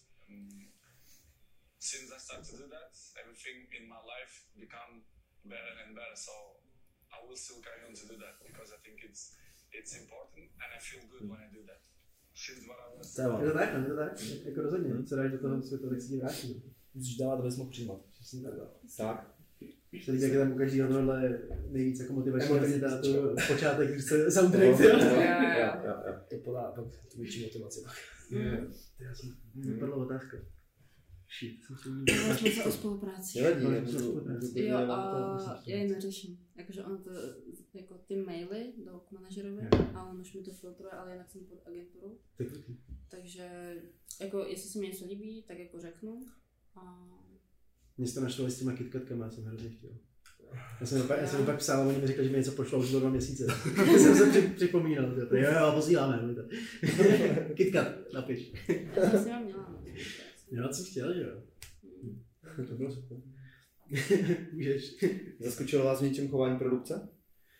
Since I started to do that, everything in my life become better and better. So I will still carry on to do that because I think it's important and I feel good when I do that. Since what I was. Je to tak, je to tak. Jako rozhodně, co dáš do toho světa, tak si ti vrátí. Musíš dávat, abys mohl přijímat. Tak. Se líbí, jak je tam u každého tohle nejvíc jako motivační citátu, počátek, když se soundtrack. To podá pak větší motivaci. Já jsem vypadla otázka. Shit, Jsme se o spolupráci. Jo, a já ji neřeším. Jakože ono to, jako ty maily jdou k manažerovi a on už mi to filtruje, ale jinak jsem pod agenturou. Takže jako jestli se mi něco líbí, tak jako řeknu. Mě se to našlo s těma KitKatkama, já jsem hrozně chtěl. Já jsem pak psal, oni mi řekli, že mi něco pošlo už do 2 měsíce. jsem se připomínal, že jo, posíláme. KitKat, napiš. Já jsem s nima měla. Jo, co chtěl, že jo? To bylo super. Můžeš. Zaskočilo vás něčem chování produkce?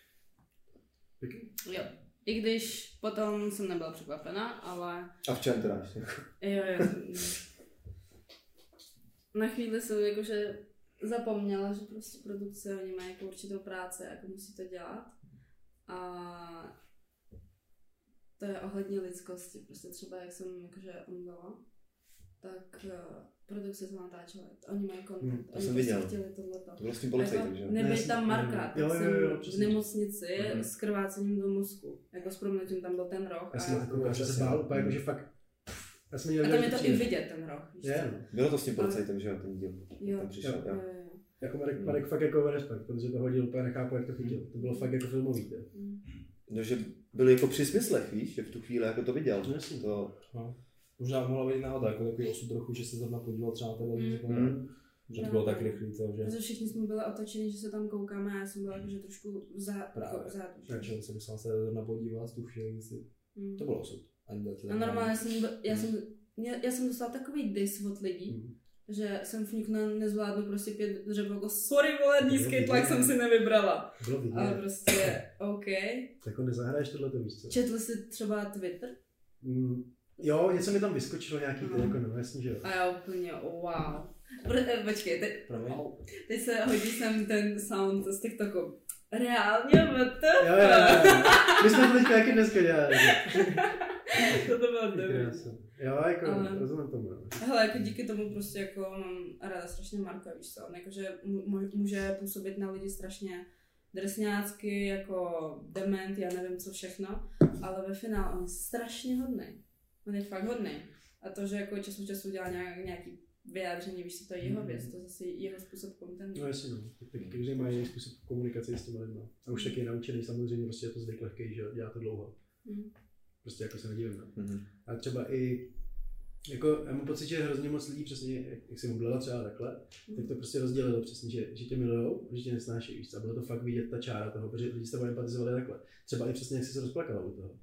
Jo. I když potom jsem nebyla překvapená, ale... A v čem teda? Jo. Na chvíli jsem jakože zapomněla, že prostě produkce, oni mají jako určitou práci, jako musí to dělat. A to je ohledně lidskosti, prostě třeba jak jsem jakože omdala, tak produkce se natáčela, oni mají content, oni prostě chtěli tohleto. To bylo s tím policajtem, že jo? Nebyl tam Marka, tak jsem v nemocnici s krvácením do mozku, jako s proměnutím tam byl ten roh. Já jsem taková, že se bál úplně, že fakt... A tam je to i vidět, ten roh. Bylo to s tím policajtem, že jo, ten díl? Jo. Jako Marek fakt jako respekt, protože to hodil úplně, nechápu, jak to chytil. To bylo fakt jako filmový. No, že byli jako při smyslech, víš, že v tu chvíli jako to viděl. Možná mohla být náhoda, jako takový osud trochu, že se zrovna podíval třeba na televizi. Že to bylo tak rychlý to, že... Protože všichni jsme byli otočeni, že se tam koukáme a já jsem byla jakože trošku vzadu. Takže jsem musel se na podívat tu chvíli, to bylo osud. A normálně já jsem dostala takový dis od lidí, že jsem vnikna nezvládnu prostě 5 dřev, jako sorry vole, nízký tlak jsem si nevybrala. Ale prostě, OK. Tak ho nezahraješ tohleto místo. Četl jsi třeba Twitter? Jo, něco mi tam vyskočilo nějaký ty, jako no, jasně, že jo. A já úplně, wow. Počkej, teď se hodí sem ten sound z TikToku. Reálně, vete? Jo. My jsme to teďka jaký dneska dělali. To bylo dobrý. Jo, jako rozumím tomu. Hele, jako díky tomu prostě jako mám ráda strašně Marka, víš co, on jakože může působit na lidi strašně drsňácky, jako dement, já nevím co všechno, ale ve finále on je strašně hodnej. On je fakt hodnej. A to, že jako čas od času dělá nějaký vyjádření, víš co, to je jeho věc, to je zase jeho způsob kontentu. No jasně, no. Tak každý má jiný způsob komunikace s těmi lidmi. A už taky je naučený, samozřejmě prostě je to zvyk lehkej, že dělá to dlouho. Prostě jako se nedivím. A třeba i, jako já mám pocit, že hrozně moc lidí přesně, jak jsem mluvila třeba takhle, tak to prostě rozdělilo přesně, že tě milujou, že tě nesnáší, víš co, a bylo to fakt vidět ta čára toho, protože lidi s tebou empatizovali takhle. Třeba i přesně, jak jsi se rozplakala u toho.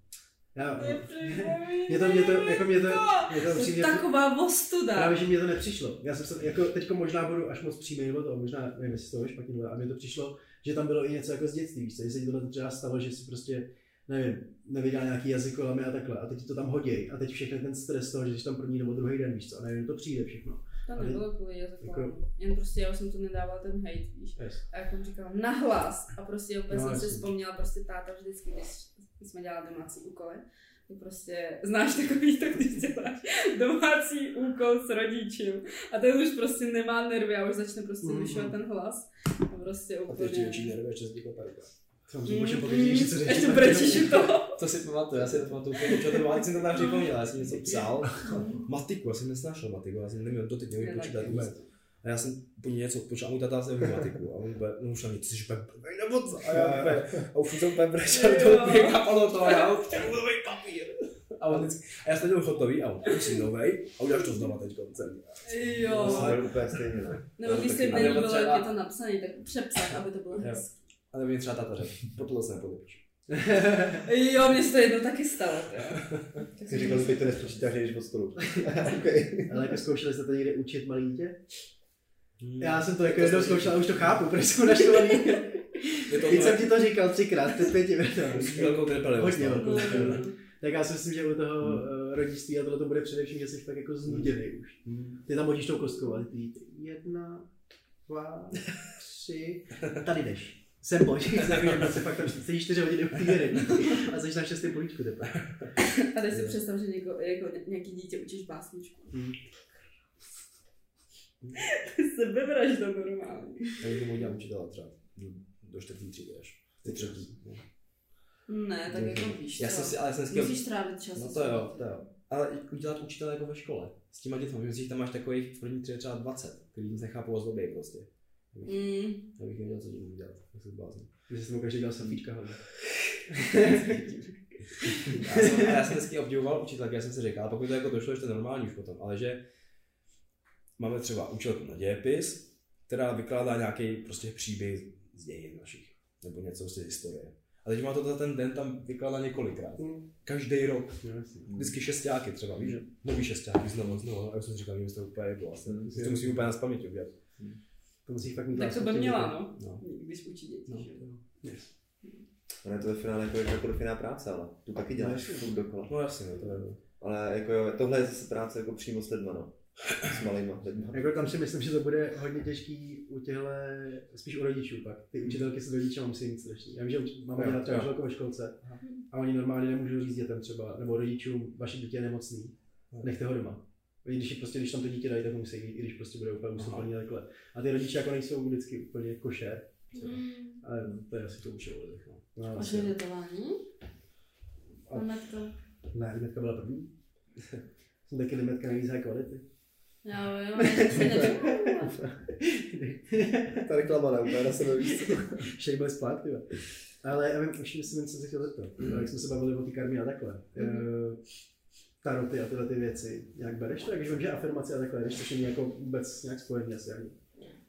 Mě to upřímně, taková ostuda. Právě, že mě to nepřišlo. Já jsem se, jako teďko možná budu až moc přímý, nebo to, možná, nevím, jestli to je špatně, ale a mně to přišlo, že tam bylo i něco jako z dětství, víš co, jestli ti tohle třeba stalo, že si prostě, nevím, nevěděl nějaký jazykolami a takhle, a teď ti to tam hodí, a teď všechny ten stres toho, že jsi tam první nebo druhý den, víš co, a nevím, to přijde všechno. To nebylo kvůli jazykolami, jen prostě já jsem tu nedával ten hate, víš, a jak jsem říkala nahlas, a prostě opět jsem si vzpomněla, prostě táta vždycky, když jsme dělali domácí úkoly, tak prostě znáš takový to, když děláš domácí úkol s rodičem a ten už prostě nemá nervy a už začne prostě zvyšovat ten hlas a prostě úplně... A ty ještě větší nervy, ještě zdíko parka. Můžeme pokračovat, co řečí. Ještě brečíš to. To si pamatuju, já si to pamatuju, protože to bylo, jsem to tam připomněl, já jsem něco psal, matiku, já jsem nesnášel matiku, já jsem neměl doteď nevím počítat vůbec. A já jsem úplně něco počal, můj tata se matiku a on už tam nic, jsi úplně blbej nebo co? A už jsem úplně brečel, to úplně kapalo to a já chtěl nový papír. A já jsem teď už hotový a on musím novej a uděláš to znova teď celý. Jo. To byl úplně stejně, ne? Nebo když si není bylo, jak je to napsané, tak přepsat, aby to bylo hezky. Ale mě třeba táta řekl, potom se nepodepíš. Jo, mně se to jednou taky stalo. Jsi říkal, že to nespočítáš, že jdeš pod stolu. Okay. Ale jako zkoušeli jste to někde učit malý dítě? Já jsem to jako jednou zkoušel a už to chápu, protože jsem naštvaný. Teď jsem ti to říkal 3krát, před 5 minutami. Velkou trpělivost. Hodně velkou trpělivost. Tak já si myslím, že u toho rodičství a tohle to bude především, že jsi tak jako znuděný už. Ty tam hodíš tou kostkou a ty 1, 2, 3, tady jdeš. Sem pojď, takže se fakt tam sedíš 4 hodiny u té hry a jsi na 6. políčku teprve. A teď si představ, že jako nějaký dítě učíš básničku. Ty se vybraš to normálně. Já bych mohl dělat učitela třeba do 4. třídy až. Ty 3. Ne, tak jako víš musíš trávit čas. No to jo. Ale udělat učitele jako ve škole. S těma dětmi, myslím, že tam máš takových v první třídě třeba 20, který nic nechápou o zlobě prostě. Já bych nevěděl, co tím dělat, jak se zblázním. Že jsi mu každý dělal selfiečka hlavně. Já jsem vždycky obdivoval učitelky, já jsem si říkal, pokud to jako došlo, že to je normální už potom, ale že máme třeba učitelku na dějepis, která vykládá nějaký prostě příběh z dějin našich, nebo něco z historie. A teď má to ten den tam vykládá několikrát. Každý rok. Vždycky šestáky třeba, víš? Nový šestáky znovu. A já jsem říkal, že to úplně bylo. To musím úplně na spaměť udělat. To musí fakt mít. Tak to by měla, no. Když učí děti. No. Yes. Ale to je v finále jako jakákoliv jiná práce, ale tu taky děláš furt dokola. No jasně, to je. Ale jako jo, tohle je zase práce jako přímo s lidma, no. S malýma lidma. Jako tam si myslím, že to bude hodně těžký u těchhle, spíš u rodičů pak. Ty učitelky s rodičema musí mít strašný. Já vím, že máme dělat třeba učitelku ve školce a oni normálně nemůžou říct dětem třeba, nebo rodičům, vaše dítě je nemocný, nechte ho doma. Když tam to dítě dají, tak ho musí jít, i když prostě bude úplně usnopený takhle. A ty rodiče jako nejsou vždycky úplně košer. Ale to je asi to už je o lidech. A ševětování? Ne, limetka byla první. Jsem taky limetka nejvíc high quality. Jo, já se nevím. Ta reklama na úplně na sebe víc. Však byly splátky. Ale já vím, už si co se chtěl zeptat. Jak jsme se bavili o té karmě a takhle. Taroty a tyhle ty věci. Jak bereš to? Jak vím, že afirmace a takhle, když to není jako vůbec nějak spojený asi.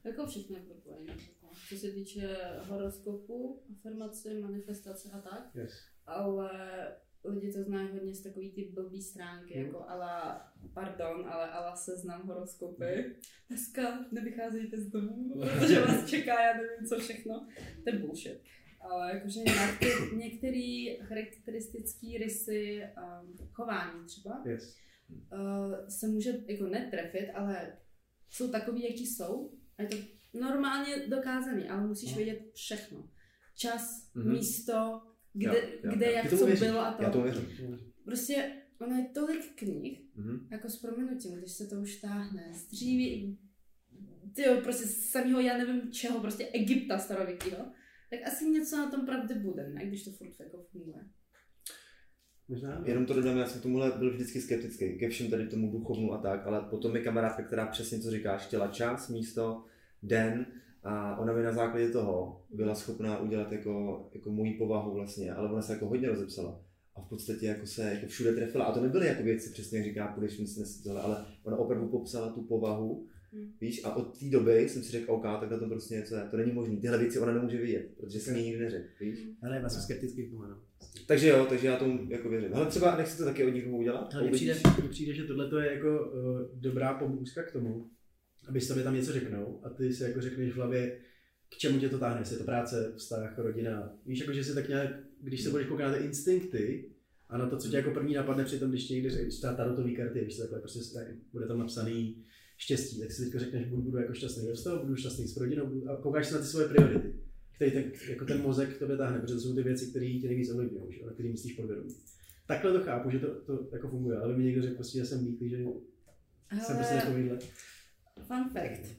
Jako všechno je propojené. Co se týče horoskopu, afirmace, manifestace a tak. Yes. Ale lidi to znají hodně z takový ty blbý stránky, jako ala seznam horoskopy. Dneska nevycházejte z domu, protože vás čeká, já nevím co všechno. To je bullshit. Ale jakože některé charakteristické rysy chování třeba se může jako netrefit, kde jsou takový, jaký jsou. A je to normálně dokázaný, ale musíš vědět všechno. Čas, místo, kde jak co bylo a to. Já to věřím. Prostě ono je tolik knih, jako s prominutím, když se to už táhne. Z dříví, prostě samého, já nevím čeho, prostě Egypta starověkýho, tak asi něco na tom pravdy bude, ne? Když to furt jako funguje. Možná. Jenom to dodám, já jsem tomuhle byl vždycky skeptický, ke všem tady tomu duchovnu a tak, ale potom je kamarádka, která přesně co říkáš, chtěla čas, místo, den a ona by na základě toho byla schopná udělat jako moji povahu vlastně, ale ona se jako hodně rozepsala a v podstatě jako se jako všude trefila a to nebyly jako věci přesně jak říká, půjdeš nic tohle, ale ona opravdu popsala tu povahu, víš, a od té doby jsem si řekl, OK, tak to prostě něco je, to není možné, tyhle věci ona nemůže vidět, protože jsem jí nikdy neřekl, víš. Ale já jsem skeptický k tomu, ano. Takže jo, takže já tomu jako věřím. Ale třeba nechci to taky od někoho udělat? Mně přijde, že tohle je jako dobrá pomůcka k tomu, aby tobě tam něco řeknou a ty si jako řekneš v hlavě, k čemu tě to táhne, jestli je to práce, vztah, rodina. Víš, jako že si tak nějak, když se budeš koukat na ty instinkty a na to, co tě jako první napadne při tom, když ti někdy řekneš třeba tarotový karty, víš, takhle prostě bude tam napsaný štěstí, tak si teďka řekneš, budu jako šťastný ve vztahu, budu šťastný s rodinou a koukáš se na ty svoje priority, který jako ten mozek tobě táhne, protože to jsou ty věci, které tě nejvíc ovlivňují, na které myslíš podvědomě. Takhle to chápu, že to jako funguje, ale mi někdo řekl prostě, že jsem býtlý, že jsem prostě takovýhle. Fun fact.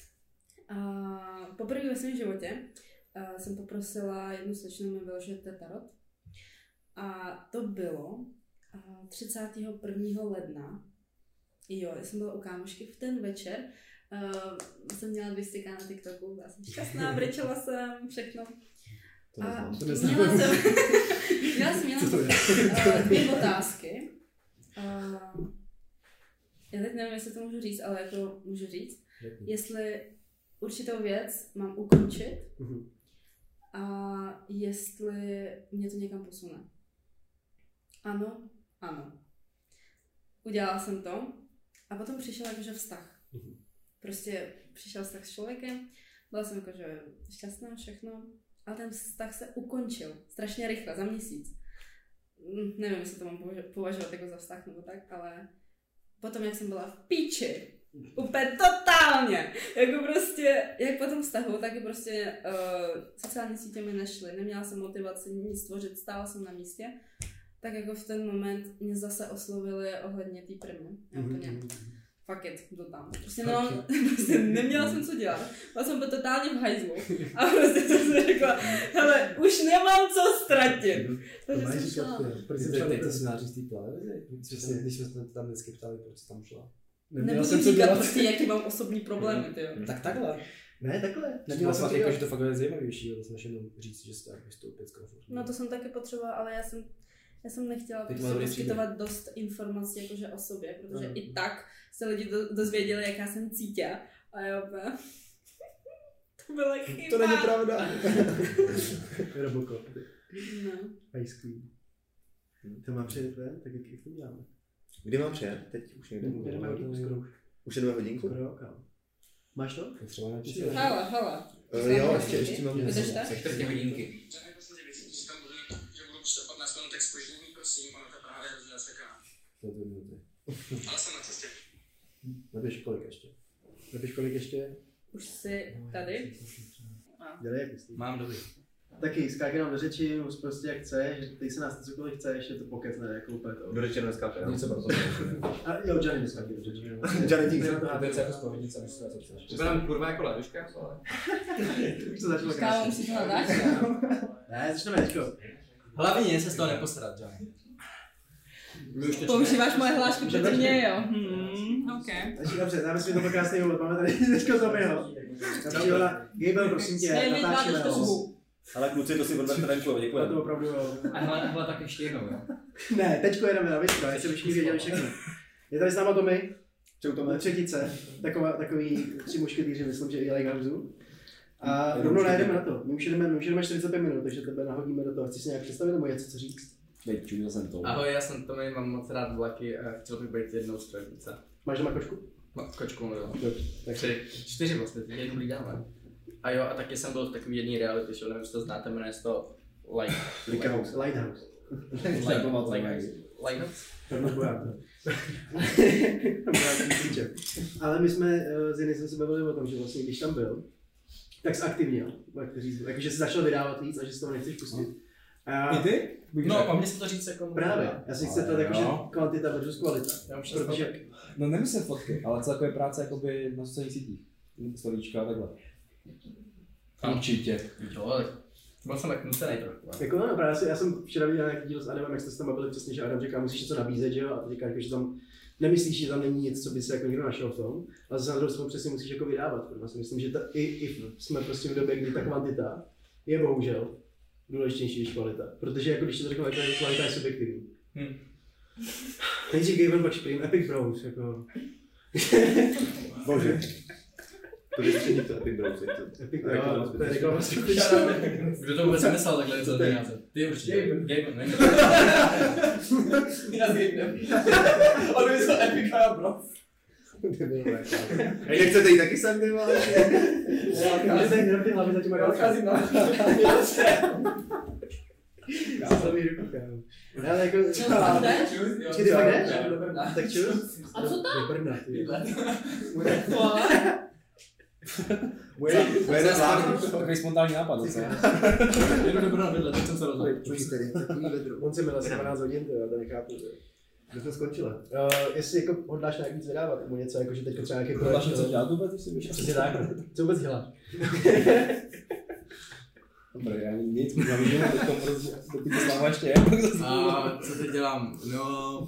Poprvé ve svém životě jsem poprosila jednu slečnu, mi vyložit tarot. A to bylo 31. ledna. Jo, já jsem byla u kámošky v ten večer. Jsem měla 200k na TikToku, byla jsem šťastná, brečela jsem, všechno. A měla jsem 2 otázky. Já teď nevím, jestli to můžu říct, ale jako můžu říct. Jestli určitou věc mám ukončit a jestli mě to někam posune. Ano. Udělala jsem to a potom přišel jakože vztah. Prostě přišel vztah s člověkem, byla jsem jakože šťastná, všechno, ale ten vztah se ukončil strašně rychle, za měsíc. Nevím, jestli to mám považovat jako za vztah nebo tak, ale potom, jak jsem byla v píči, úplně totálně, jako prostě, jak po tom vztahu, tak i prostě sociální sítě mi nešly, neměla jsem motivaci nic tvořit, stála jsem na místě, tak jako v ten moment mě zase oslovili ohledně té primy. Fuck it, jdu tam. Prostě neměla jsem co dělat. Byla jsem totálně v hajzlu. A prostě jsem si řekla, hele, už nemám co ztratit. Takže jsem šla. Teď to scenáři z té televize. Když jsme tam vždycky ptali, proč tam šla. Nebudu říkat prostě, jaký mám osobní problémy, tyjo. Tak takhle. Ne, takhle. Neměla jsem fakt jako, že to fakt je zajímavější, to jsem jenom říct, že jste tak vystoupit z komfortu. No to jsem taky potřebovala, ale já jsem nechtěla prostě poskytovat dost informací jakože o sobě, protože i tak se lidi dozvěděli, jaká jsem cítila. A já opět. To byla chyba. To není pravda. Robocop. No. Ice Queen. To mám přijet ven, tak jak to děláme? Kdy mám přijet? Teď už někde. Už je 2 hodinku? Skoro, máš to? Třeba nepřijde. Hele. Jo, ještě mám něco. Se 4 hodinky. Ale jsem na cestě. Neběž kolik ještě? Už jsi tady? Dělej, jak myslíš. Mám dobrý. Taky skákej nám do řeči, už prostě jak chceš, teď se nás cokoliv chceš, je to pokecne, jako úplně to. Do řeči neskáče. Něco pro to. A jo, Johnny neskákej do řeči. Johnny dík. A teď se jako spovědnice, aby se co chceš. Připadám kurva jako laduška, ale... Už to začalo Kámo, krásně. musíš to nadáš? Ne, začneme teďko. Hlavně se z toho nepostarat, Johnny. Používáš moje hlášky před mě, jo. OK. Takže dobře, dáme si to krásný úvod, máme tady teďko Tommyho. Gabriel, prosím tě, natáčíme ho. Ale kluci, to si odberte venku, děkujeme. To opravdu jo. A hele, tak ještě jednou, jo. Ne, teďko jedeme na Vistro, ať se všichni věděli všechno. Je tady s náma Tommy. třetice, takový 3 mušketýři, myslím, že i Lighthouse. A rovnou najedeme na to. My už jdeme 45 minut, takže tebe nahodíme do toho. Chci si nějak představit nebo něco co říct? Čuměl jsem to. Ahoj, já jsem Tomy, mám moc rád vlaky a chtěl bych být jednou z trojice. Máš doma kočku? No, kočku, jo. Takže 4 vlastně, jednu lídáme. A jo, a taky jsem byl v takový jedný reality show, nevím, jestli to znáte, jmenuje se to Lighthouse. Ale my jsme s Jany jsme se bavili o tom, že vlastně když tam byl, tak zaktivněl, jakože se začal vydávat víc a že si toho nechceš pustit. I ty? No, a mě se to říct jako... Právě, já si chci ptát jakože kvantita versus kvalita. Protože... No nemyslím fotky, ale celkové práce jakoby na sociálních sítích. Storíčka a takhle. Určitě. Jo, byl jsem tak nucený trochu. Jako no, právě já jsem včera viděl nějaký díl s Adamem, jak jste se tam bavili přesně, že Adam říká, musíš něco nabízet, že jo? A ty říká, že tam nemyslíš, že tam není nic, co by se jako někdo našel v tom, ale zase na druhou stranu přesně musíš jako vydávat. Vlastně myslím, že i jsme prostě v době, kdy ta kvantita je bohužel důležitější než kvalita. Protože jako když to řeknu, kvalita je subjektivní. Nejdřív Gaven, pak Šprým, Epic Bros, jako... Bože. To vystření to Epic Bros, je to... Epic Bros, to je reklama Kdo to vůbec nemyslel takhle, co to je? Ty určitě. Gaven, ne? Já s Gavenem. On myslel Epic Bros. Jak chcete jít taky sem, ty vole? Já jsem jenom ty hlavy za těma Odcházím na... Já jsem tam jdu koukám. Ale jako... Počkej, ty fakt jdeš? Tak čus. A co tam? Do Brna, ty. Bude Takový spontánní nápad, co? Jedu do Brna bydlet, tak jsem se rozhodl. On se měl asi 12 hodin, já to nechápu. Kde jsme skončili? Jestli jako hodláš nějak víc vydávat, nebo něco, jako že teďka třeba nějaký projekt... Hodláš něco dělat vůbec, jestli víš? Přesně tak. Co vůbec děláš? Dobré, já nic, možná vidíme, teď tomu dokud to sláva ještě je. A co teď dělám? No...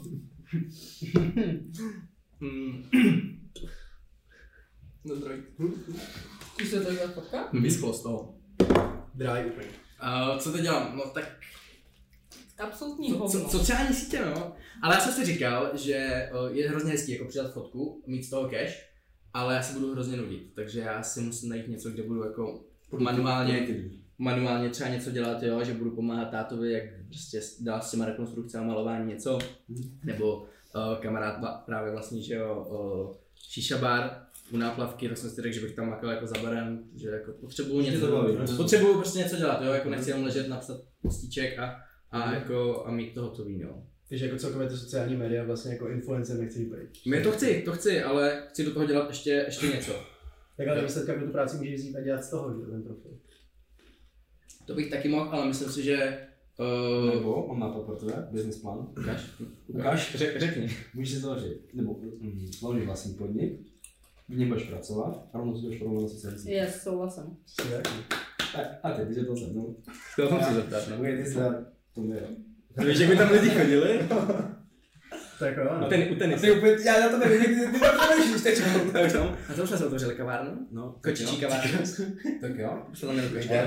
Dobrý. Už se to dělat fotka? Vyschlo z toho. Dráj úplně. Co teď dělám? No tak... Absolutní hovno. Sociální sítě, no. Ale já jsem si říkal, že je hrozně hezký jako přidat fotku, mít z toho cash, ale já se budu hrozně nudit, takže já si musím najít něco, kde budu jako manuálně třeba něco dělat, jo, že budu pomáhat tátovi, jak prostě dál s těma rekonstrukcemi, malování něco, nebo kamarád právě vlastně, že jo, shisha bar u náplavky, tak jsem si řekl, že bych tam makal jako za barem, že jako potřebuju něco, potřebuju prostě něco dělat, jo, jako nechci jenom ležet, napsat postíček a mít to hotový, jo. Takže jako celkově to sociální média vlastně jako influencer nechci být. My to chci, ale chci do toho dělat ještě něco. Tak ale výsledka, kdo tu práci může vzít a dělat z toho, že ten profil. To bych taky mohl, ale myslím si, že... Nebo mám nápad pro tebe, business plán. Ukáž, řekni. Můžeš si založit, nebo založit vlastní podnik, v něm budeš pracovat a rovnou si budeš promovat na sociální sítě. Je, souhlasím. A ty že to se mnou. To jsem si zeptat, no. Ty se to mě. Víš, jak by tam lidi chodili? Tak jo, no. U tenis. Já na to nevím, ty to nevíš, teď A to už jsme se otevřeli kavárnu? No, Kočičí kavárnu. tak jo. Už to tam jenom kočičí.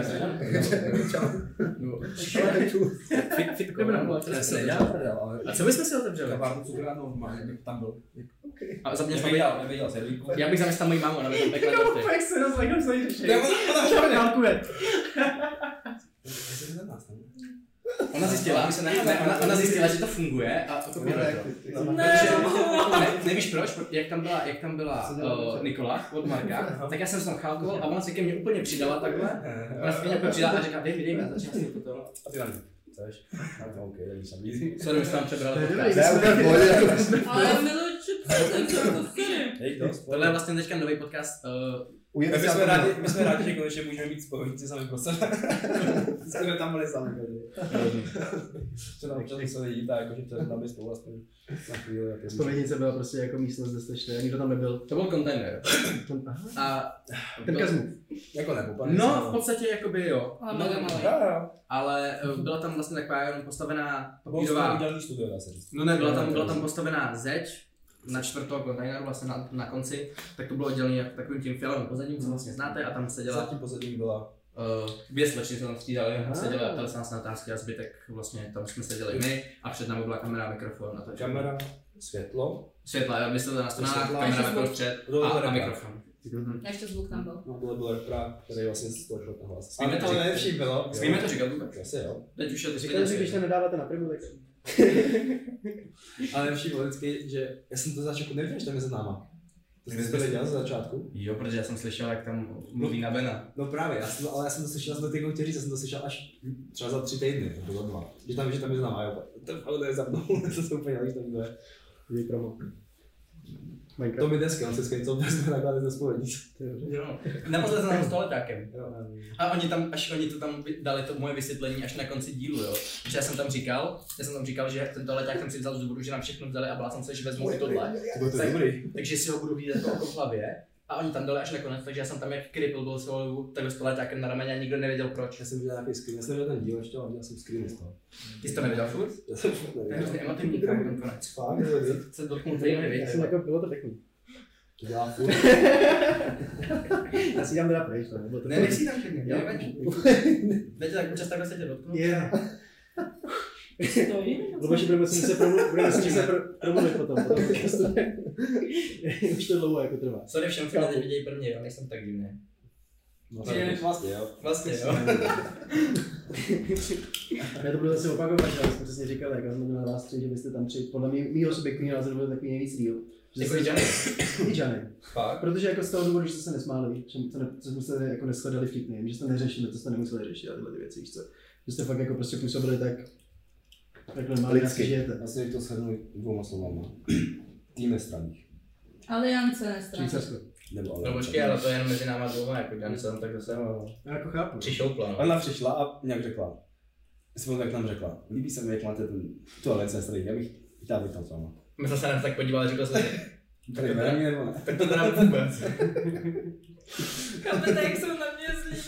Fitko, a co bychom si otevřeli? Kavárnu cukrárnu normálně, jak tam byl. A za mě Nevěděl, servíku. já bych zaměstnal moji mámu, ona by tam pekla dorty. Jak se nás někdo snaží řešit? Ona Kalkuje. Ona zjistila, že to funguje a kopíruje to. Nevíš proč? Jak tam byla Nikola od Marka, tak já jsem se tam chálkoval a ona se ke mně úplně přidala takhle. Ona se ke mně úplně přidala a říká, dej mi, začal jsem to. A ty na mě. Chceš? No, ok, tak jsem lízí. Sorry, už jsem tam přebral podcast. Ale miluji čipsy, tak to si. Tohle je vlastně teďka nový podcast. My jsme rádi, že konečně můžeme mít spojnici sami pro sebe. Jsme tam byli sami. Co nám občas museli jít a jakože to tam je spolu aspoň na chvíli. Spovědnice byla prostě jako místnost, kde jste šli a nikdo tam nebyl. To byl kontejner. A ten Kazmův. Jako nebo no, v podstatě jakoby jo. Ale ale byla tam vlastně taková jenom postavená papírová. papírová... studio, dá se říct. No ne, byla tam postavená zeď na čtvrtého kontejneru, vlastně na konci, tak to bylo oddělené jako takovým tím fialovým pozadím, co vlastně znáte, a tam seděla... Za tím pozadím byla... Dvě slečny se tam střídali, seděli a ptali se nás na otázky a zbytek vlastně tam jsme seděli my a před námi byla kamera a mikrofon a to. Kamera, světlo. Světla, jo, myslíte na strana, kamera naprostřed a mikrofon. Ještě zvuk tam byl. No, byl repra, který vlastně zkoušel ten hlas. Smíme to nejlepší bylo. Smíme to říkat vůbec? Asi jo. Teď už je to Říkali, že když to nedáváte na primu, tak... Ale nejlepší bylo vždycky, že já jsem to začátku nevěděl, že tam je za náma. To jsi věděl ze začátku? Jo, protože já jsem slyšel, jak tam mluví na Bena. No právě, ale já jsem to slyšel, jsem to teď chtěl říct, já jsem to slyšel až třeba za 3 týdny, nebo za 2. Že tam je za náma, jo. Ale to je za mnou, to se úplně nevíš, tam je. Je promo. To mi dneska, on se skončil, že jsme takhle ze spovědnic. Jo, naposled jsem s toaletákem. A až oni to tam dali to moje vysvětlení až na konci dílu, jo. Že já jsem tam říkal, že ten toaleták jsem si vzal z důvodu, že nám všechno vzali a bál jsem se, že vezmou i tohle. Takže si ho budu hlídat jako v hlavě. A oni tam dali až nakonec, takže já jsem tam jak kripl byl svou takhle s toaletákem na rameně a nikdo nevěděl proč. Já jsem viděl nějaký screen, já jsem viděl ten díl ještě, ale viděl jsem screen z toho. Ty jsi to neviděl furt? Já jsem furt neviděl. To je hrozně emotivní kámo ten konec. Fakt? Se dotknu tady Já jsem jako, bylo to pěkný. To dělá furt. Já si dám teda pryč, nebo to... Ne, nechci tam klidně, nevadí. Teď tak občas takhle se tě dotknu. Je. Stojí? Luboši, budeme se promluvit potom. Už to dlouho jako trvá. Sorry všem, co mě teď vidějí první, jo, nejsem tak divný. Vlastně jo. Vlastně jo. Já to budu zase opakovat, ale jsme přesně říkali, jak jsme to na vás tři, že byste tam podle mýho subjektivního názoru byli takový nejvíc díl. Jako i Johnny. I Johnny. Fakt? Protože jako z toho důvodu, že jste se nesmáli, že jste jako neshledali vtipným, že jste neřešili, to jste nemuseli řešit a tyhle ty věci, víš co. Že jste fakt jako prostě působili tak normálně, jak žijete. Já si to shrnu 2 slovama. Tým nestraných. Aliance nestraní. Švýcarsko. No počkej, ale to je jenom mezi náma dvouma, jako Johnny se tam tak zase Já jako chápu. přišoupla, no. Ona přišla a nějak řekla. Jsem jak nám řekla. Líbí se mi, jak máte tu aliance nestraných. Já bych chtěla být tam s váma. My jsme se na to tak podívali, řekl jsem, Tady berání nebo ne? tak to teda vůbec. Chápete, jak jsou na mě zlí?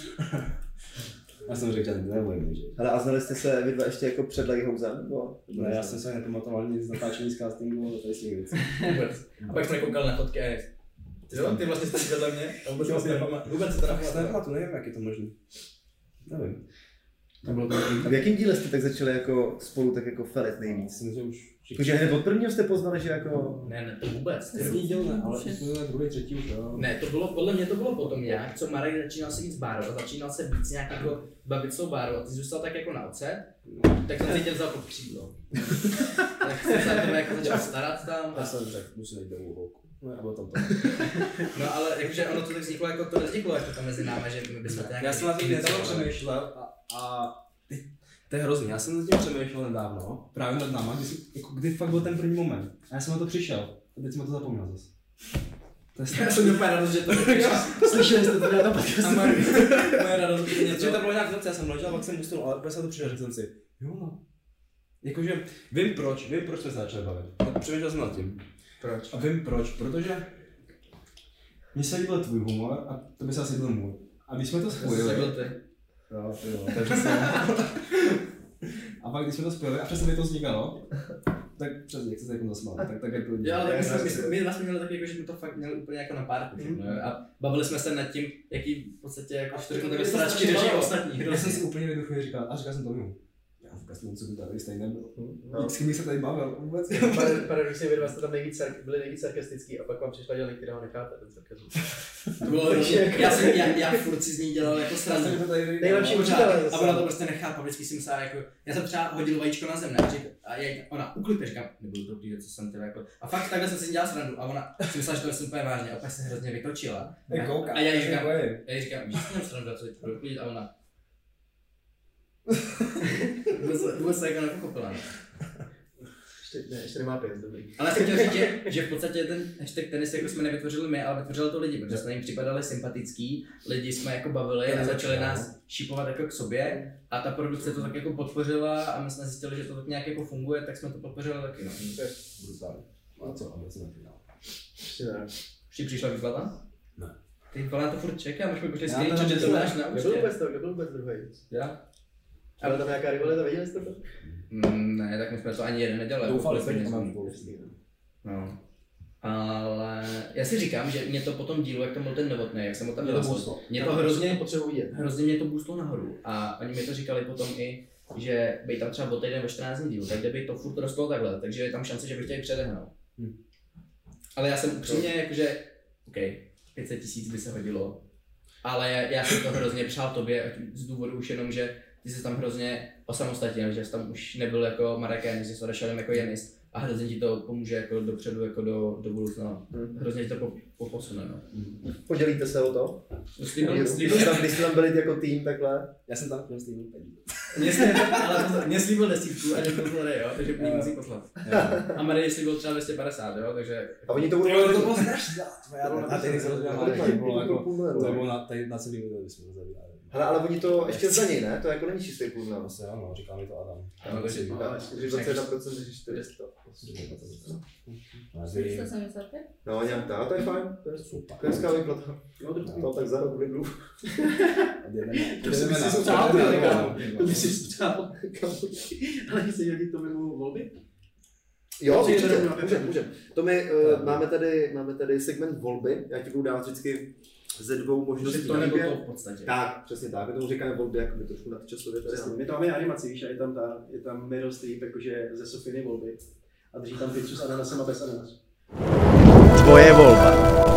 Já jsem řekl, že nebojím, že? Ale a znali jste se vy dva ještě jako před Leghousem? Ne, já jsem se nepamatoval nic z natáčení z castingu, ale tady z těch věcí. Vůbec. A pak jsme koukali na fotky a jo, ty vlastně jsi vedle mě a vůbec vlastně nepamatuji. Vůbec se teda nepamatuji, nevím, jak je to možný. Nevím. A v jakém díle jste tak začali jako spolu tak jako felit nejvíc? Myslím, že už... Jakože hned od prvního jste poznali, že jako... Ne, to vůbec. První díl ne, ale jsme na druhý, třetí už, jo. Ne, to bylo, podle mě to bylo potom nějak, co Marek začínal se víc báru a začínal se víc nějak jako bavit s tou báru a ty zůstal tak jako na oce, tak jsem si tě vzal pod křídlo. Tak jsem se na tebe jako začal starat tam. Já jsem řekl, musím jít domů holku. No, a bylo tam to. No ale jakože ono to tak vzniklo, jako to nevzniklo jako tam mezi náma, že my bychom nějak... Já jsem na tím nedávno přemýšlel a to je hrozný, já jsem nad tím přemýšlel nedávno, právě nad náma, kdy fakt byl ten první moment. A já jsem na to přišel a teď jsem na to zapomněl zase. Já jsem úplně radost, že to Slyšeli jste to na podcastu? moje radost, že to bylo nějak v noci, já jsem ležel, pak jsem usnul, ale úplně jsem to přišel, řekl jsem si, jo no. Jakože vím proč jsme se začali bavit. Přemýšlel jsem nad tím. Proč? A vím proč, protože mně se líbil tvůj humor a to by se asi byl můj. A když jsme to spojili... Jo, to je přesně. A pak když jsme to spojili a přesně to vznikalo, tak přesně, jak se se jako zasmál, tak jak to jo, ale my vlastně měli taky, jako, že jsme to fakt měli úplně jako na párku, a bavili jsme se nad tím, jaký v podstatě jako čtyřkotové sračky řeší ostatní. Já jsem si úplně vyduchově říkal, a říkal jsem to mimo. Já vůbec nevím, co by tady stejně nebyl. S kým se tady bavil vůbec. Paradoxně vy dva jste tam byli nejvíc sarkastický a pak vám přišla dělník, která ho nechápe, ten sarkazmus. To bylo já furt si z ní dělal jako srandu. Nejlepší učitel. A ona to prostě nechápala, vždycky si myslela jako, já jsem třeba hodil vajíčko na zem, ne? A ona uklipe, říkám, nebylo to prý, co jsem teda jako. A fakt takhle jsem si dělal srandu a ona si myslela, že to je úplně vážně a pak se hrozně vytočila. A já jí říkám, víš, co jsem srandu, co teď budu klidit a ona. Vůbec se jako nepochopila. Ještě nemá pět, dobrý. Ale jsem chtěl říct, že v podstatě ten hashtag tenis jako jsme nevytvořili my, ale vytvořili to lidi, protože jsme jim připadali sympatický, lidi jsme jako bavili a začali nás šipovat jako k sobě a ta produkce to tak jako podpořila a my jsme zjistili, že to tak nějak jako funguje, tak jsme to podpořili taky, no. To je brutální. A co, a byl jsem na finál. Ještě ne. Už ti přišla výplata? Ne. Ty vole, to furt čekám, už mi pošli screenshot, že to dáš na účtě. Kdo byl vůbec druhý? Já? A byla tam nějaká rivalita, viděli jste to? Ne, tak my jsme to ani jeden nedělali. Doufali jsme, že jsme. mám No. Ale já si říkám, že mě to po tom dílu, jak to byl ten Novotný, jak jsem ho tam vylasl, mě to hrozně mě to boostlo nahoru. A oni mi to říkali potom i, že by tam třeba o týden ve 14 dílu, tak kdyby to furt rostlo takhle, takže je tam šance, že by chtěli předehnout. Ale já jsem upřímně jakože, OK, 500 000 by se hodilo, ale já jsem to hrozně přál tobě z důvodu už jenom, že ty jsi tam hrozně osamostatnil, že jsi tam už nebyl jako Marek Janis, jsi odešel jako Janis a hrozně ti to pomůže jako dopředu, jako do budoucna. Hrozně ti to posune. No. Podělíte se o to? Když jste tam byli jako tým takhle? Já jsem tam slíbil peníze. Mě slíbil 10 a řekl to jo, takže mě musí poslat. A Marie slíbil třeba 250, jo, takže... A oni to to bylo strašně. A teď se rozběhla, to bylo na celý video, když jsme to zabírali. Hele, ale oni to ještě zdaní, ne? To jako není čistý půl milion. Asi ano, říkal mi to Adam. Když 21%, než 400. No, nějak tak, to je fajn. To je super. To je hezká výplata. No, tak za rok Lidlu. To by si přál. Ale chceš hodit to mimo volby? Jo, můžeme. To my máme tady segment volby. Já ti budu dávat vždycky ze dvou možností. To nebo to v podstatě. Tak, přesně tak. My tomu říkáme volby, jako by trošku nadčasově tady. My to máme animaci, víš, a je tam Meryl Streep, jakože ze Sofiny volby. A drží tam pizzu s ananasem a bez ananasu. Tvoje volba.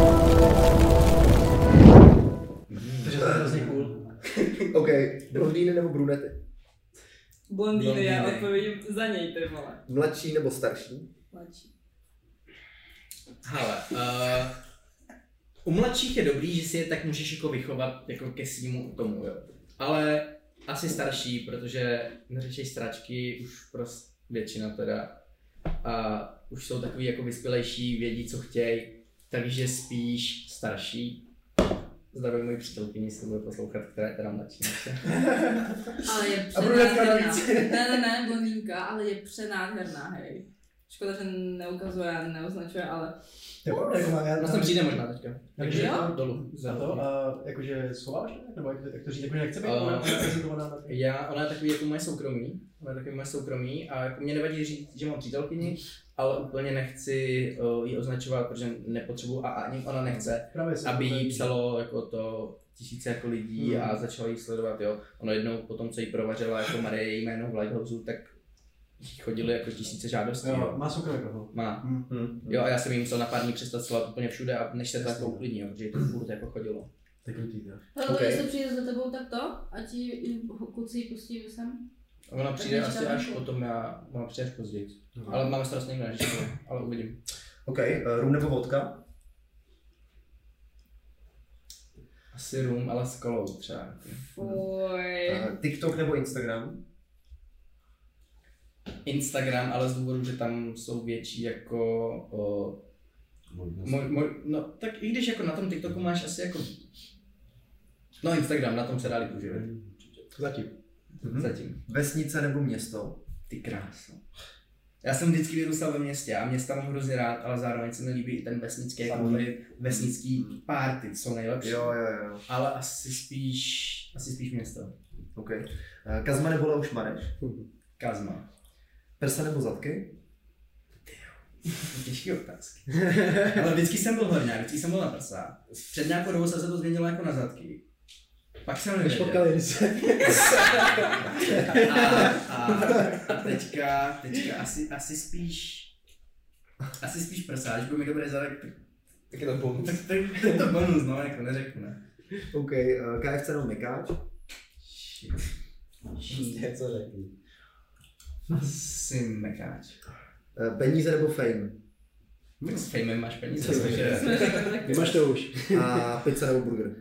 Takže to je hrozně cool. OK, blondýny nebo brunety? Blondýny, já odpovím za něj, ty vole. Mladší nebo starší? Mladší. Hele, u mladších je dobrý, že si je tak můžeš jako vychovat jako ke svýmu tomu, jo. Ale asi starší, protože neřečej stračky, už prostě většina teda. A už jsou takový jako vyspělejší, vědí, co chtějí, takže spíš starší. Zdravím moji přítelkyni, jestli bude poslouchat, která je teda mladší. Ale je přenádherná. Ne, blondýnka, ale je přenádherná, hej. Škoda, že neukazuje a neoznačuje, ale... No sem přijde možná teďka. Takže dolů. Za to? A jakože schováš, nebo jak to říct, jako nechce být prezentovaná na ty? Ona je takový jako moje soukromí a jako mě nevadí říct, že mám přítelkyni, ale úplně nechci ji označovat, protože nepotřebuji a ani ona nechce, aby jí psalo jako to tisíce jako lidí a začalo jí sledovat, jo. Ono jednou potom, co jí provařila jako Marie její jméno v Lighthouseu, tak chodili jako tisíce žádostí. Jo, má soukromý profil. Má. Jo, a já jsem jim musel na pár dní přestat sledovat úplně všude a než se to jako uklidní, jo, protože to furt jako chodilo. Tak krutý, jo. Hele, jestli přijde za tebou, tak to, a ti kluci ji pustí sem. Ona přijde asi až potom, ona přijde až později. Ale máme starost někdo než ale uvidím. OK, rum nebo vodka? Asi rum, ale s kolou třeba. Fuj. TikTok nebo Instagram? Instagram, ale z důvodu, že tam jsou větší jako... no tak i když jako na tom TikToku máš asi jako... No Instagram, na tom se dá líp uživit. Zatím. Vesnice nebo město? Ty kráso. Já jsem vždycky vyrůstal ve městě a města mám hrozně rád, ale zároveň se mi líbí i ten vesnický, jako vesnický party, jsou nejlepší. Jo. Ale asi spíš město. OK. Kazma nebo Leoš Mareš? Kazma. Prsa nebo zadky? Těžký otázky. Ale vždycky jsem byl horňák, vždycky jsem byl na prsa. Před nějakou dobou se to změnilo jako na zadky. Pak jsem nevěděl. Potkali se. A teďka asi spíš prsa, až bude mi dobré zadek, tak je to bonus. Tak je to bonus, no, jako neřeknu, ne. OK, KFC nebo Mekáč? Co řekni. Asi Mekáč. Peníze nebo fame? Tak s famem máš peníze, takže... Máš to už. A pizza nebo burger?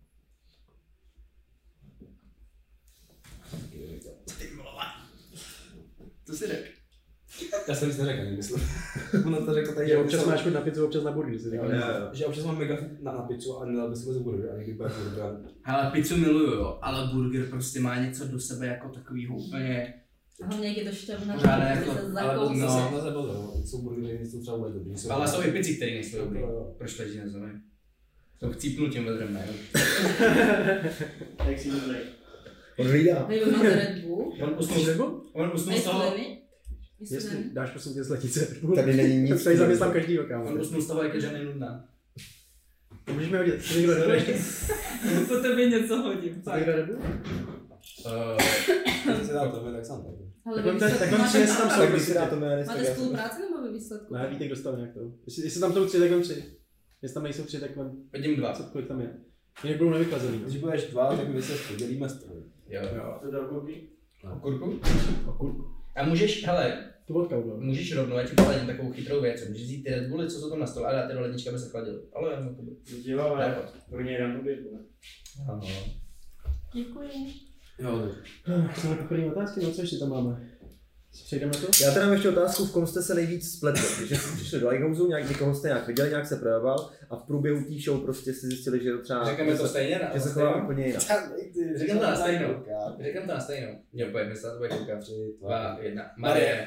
To si řekl. Já jsem nic neřekl, nemyslím. Ono to řekl tady, že občas máš chuť na pizzu, občas na burger, si říkal. Že občas mám mega na pizzu a nedal by si vůbec burger, a někdy bude burger. Hele, pizzu miluju, jo, ale burger prostě má něco do sebe jako takovýho úplně... Hlavně jak je to šťavná, jako, se zakousí. No, na zebel, jsou burgery, nejsou třeba vůbec dobrý. Ale jsou i pici, které nejsou dobrý. Proč to lidi neznáme? Jsou chcípnul tím vedrem, ne? Jak si to řekl? On hlídá. Vy máte Red Bull? On usnul z toho... Jestli dáš prosím tě z letice. Tady není nic. Tady zaměstnám každýho, kámo. On usnul z toho, jak je žena nudná. To můžeme hodit. Co někdo Red Bull ještě? Po tebe něco hodím. Co někdo Red Bull? Když se dá to, tak sám tak. Tak vám přines tam jsou, Když se dá to jméno, Máte spolupráci nebo ve výsledku? Ne, Vítek dostal nějak to. Jestli tam jsou 3, tak vám 3. Jestli tam nejsou 3, tak vám... Hodím 2. Kolik tam je? Jinak budou nevyklazený. Když budeš 2, tak my se podělíme z toho. Jo. To dal koupí? Okurku? A můžeš, hele, Tu vodka udělám. můžeš rovnou, já ti poradím takovou chytrou věc, můžeš vzít ty Red Bully, co jsou tam na stole a dát ty do ledničky, aby se chladily. Ale já to Jo, ale pro něj dám obědku, ne? ano. Děkuji. Jo, Jsme na první otázky, no co ještě tam máme? Přejdeme na to? Já tady mám ještě otázku, v kom jste se nejvíc spletli. Když jste přišli do Lighthouseu, někoho jste nějak viděli, nějak se projevoval a v průběhu té show prostě si zjistili, že to třeba... Řekneme to stejně, že se chová úplně jinak. Řekneme to na stejnou. Řekneme to na stejnou. Jo, pojď, se na to bude koukat. 3, 2, 1. Marie.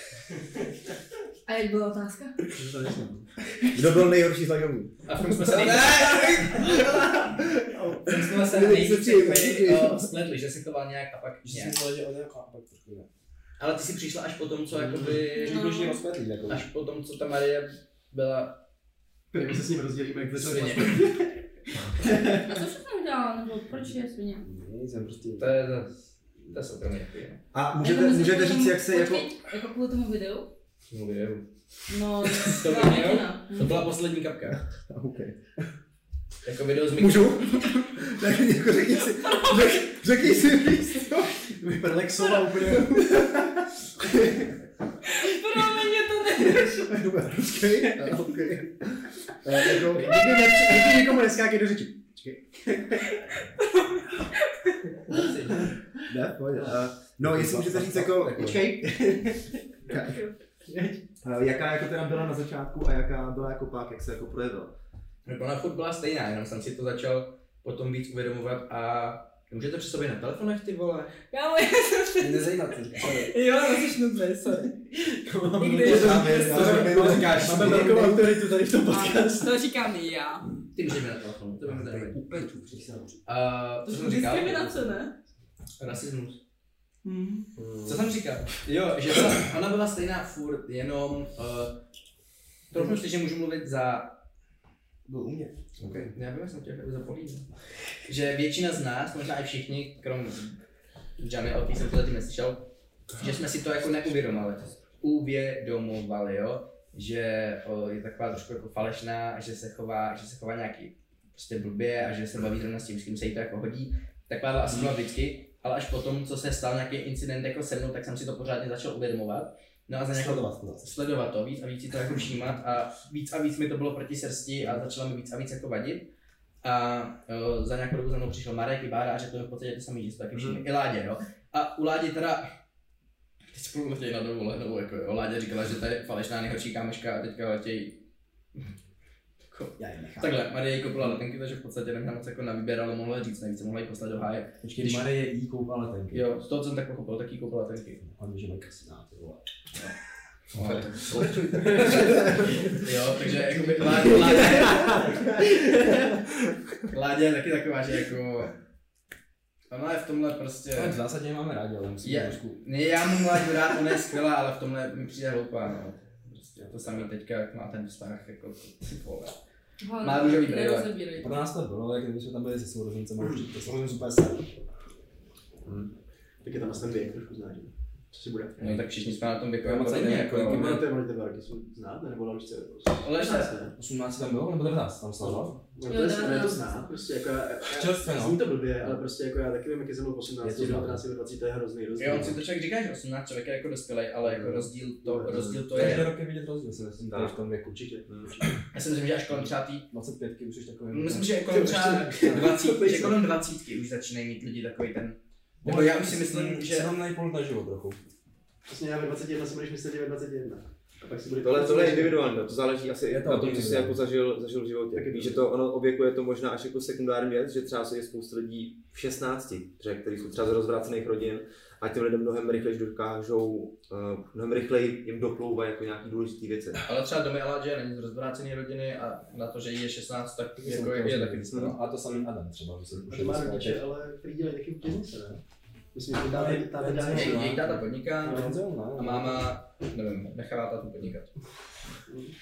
A jak byla otázka? Kdo byl nejhorší z Lighthouseu? A v tom jsme se nejvíc spletli, že se choval nějak a pak nějak. Ale ty jsi přišla až po tom, co jakoby... Přibližně rozpětlý, jako. Až po tom, co ta Marie byla... My se s ním rozdělíme, jak začal Svině. A co všechno udělala, nebo proč je svině? Jsem prostě... To je soukromý jako. A můžete říct, jak se jako... Jako kvůli tomu videu? Videu. No, To byla video? hodina. To byla poslední kapka. Okay. Jako video z Můžu? Tak jako řekni si místo. Vypadá jak sova úplně. Promiň, to nevyšlo. Počkej. Okay. Nikdy nikomu neskákej do řeči. Ne, pojď. No, jestli můžete říct jako... Počkej. Jaká jako teda byla na začátku a jaká byla jako pak, jak se jako projevila? Ona furt byla stejná, jenom jsem si to začal potom víc uvědomovat a můžete při sobě na telefonech, ty vole? Kámo, já jsem se... Nezajímat se. Jo, musíš nutné, sorry. I když... Máme velkou autoritu tady v tom podcastu. To říkám i já. Ty můžeš mi na telefonu, to budeme tady. Úplně čupříš se naučit. Co jsem říkal? Diskriminace, ne? Rasismus. Co jsem říkal? Jo, že ona byla stejná furt, jenom... Trochu si, že můžu mluvit za... Byl u mě. Okay. Já bych jsem chtěl zapomínat. Že většina z nás, možná i všichni, krom Jany, o který jsem to zatím neslyšel, že jsme si to jako uvědomovali, jo? Že je taková trošku jako falešná, že se chová nějaký prostě blbě a že se baví zrovna s tím, s kým se jí to jako hodí. Taková asi byla vždycky, ale až potom, co se stal nějaký incident jako se mnou, tak jsem si to pořádně začal uvědomovat. No a sledovat to, víc a víc si to jako všímat a víc mi to bylo proti srsti a začalo mi víc a víc jako vadit. A za nějakou dobu za mnou přišel Marek i Bára a řekl mi v podstatě to samý, že se to taky všimli. I Ládě, jo. A u Ládě teda, teď spolu letějí na dovolenou, jako jo. Ládě říkala, že to je falešná nejhorší kámoška a teďka letějí. Takhle, Marie jí koupila letenky, takže v podstatě neměla moc jako na výběr, ale mohla říct, nejvíce mohla jí poslat do háje. Počkej, Marie jí koupila letenky. Jo, z toho, co jsem tak pochopil, tak jí koupila letenky. On že mají kasina, ty vole. Jo, takže jakoby Ládě je taky taková, že jako... Ona je v tomhle prostě... V zásadě máme rádi, ale musím trošku... Ne, já mám Láďu rád, ona je skvělá, ale v tomhle mi přijde hloupá, no. Prostě to samý teďka, jak má ten vztah, jako ty vole. Má růžový brýle. Pro nás to bylo, jak když jsme tam byli se sourozencema, to samozřejmě super sen. Tak je tam asi ten věk trošku znát, co si bude. No tak všichni jsme na tom věku, moc podobně, jako... Jaký máte ty barky, jsou znát, nebo Lavičce? Ale ještě 18 tam bylo, nebo 19 tam stalo? No to je to znát, prostě jako zní to blbě, ale prostě jako já taky vím, jak je ze mnou 18, 19, 20, to je hrozný rozdíl. Jo, on si to člověk říká, že 18 člověk je jako dospělej, ale jako rozdíl to je... Každý rok je vidět rozdíl, si myslím, tady v tom věku. Určitě. Já si myslím, že až kolem třeba 25 už jsi takový... Myslím, že kolem třeba 20, že kolem 20 už začínají mít lidi takový ten... Nebo já už si myslím, že... Se nám nejpůl na život trochu. Přesně já ve 21 si budeš myslet, že ve 21. A pak si bude Tohle je individuální, to záleží asi na tom, co jsi jako zažil v životě. Víš, že to ono oběkuje to možná až jako sekundární věc, že třeba je spousta lidí v 16, kteří jsou třeba z rozvrácených rodin a těm lidem mnohem rychleji dokážou, mnohem rychleji jim doplouvají jako nějaký důležitý věci. Ale třeba Domy Aladže není z rozvrácené rodiny a na to, že jí je 16, tak jako je taky vyspělá. A to samý Adam třeba, že se už má rodiče, ale prý dělají taky v biznise, ne? Myslím, že její táta podniká a máma, nevím, nechává tátu podnikat.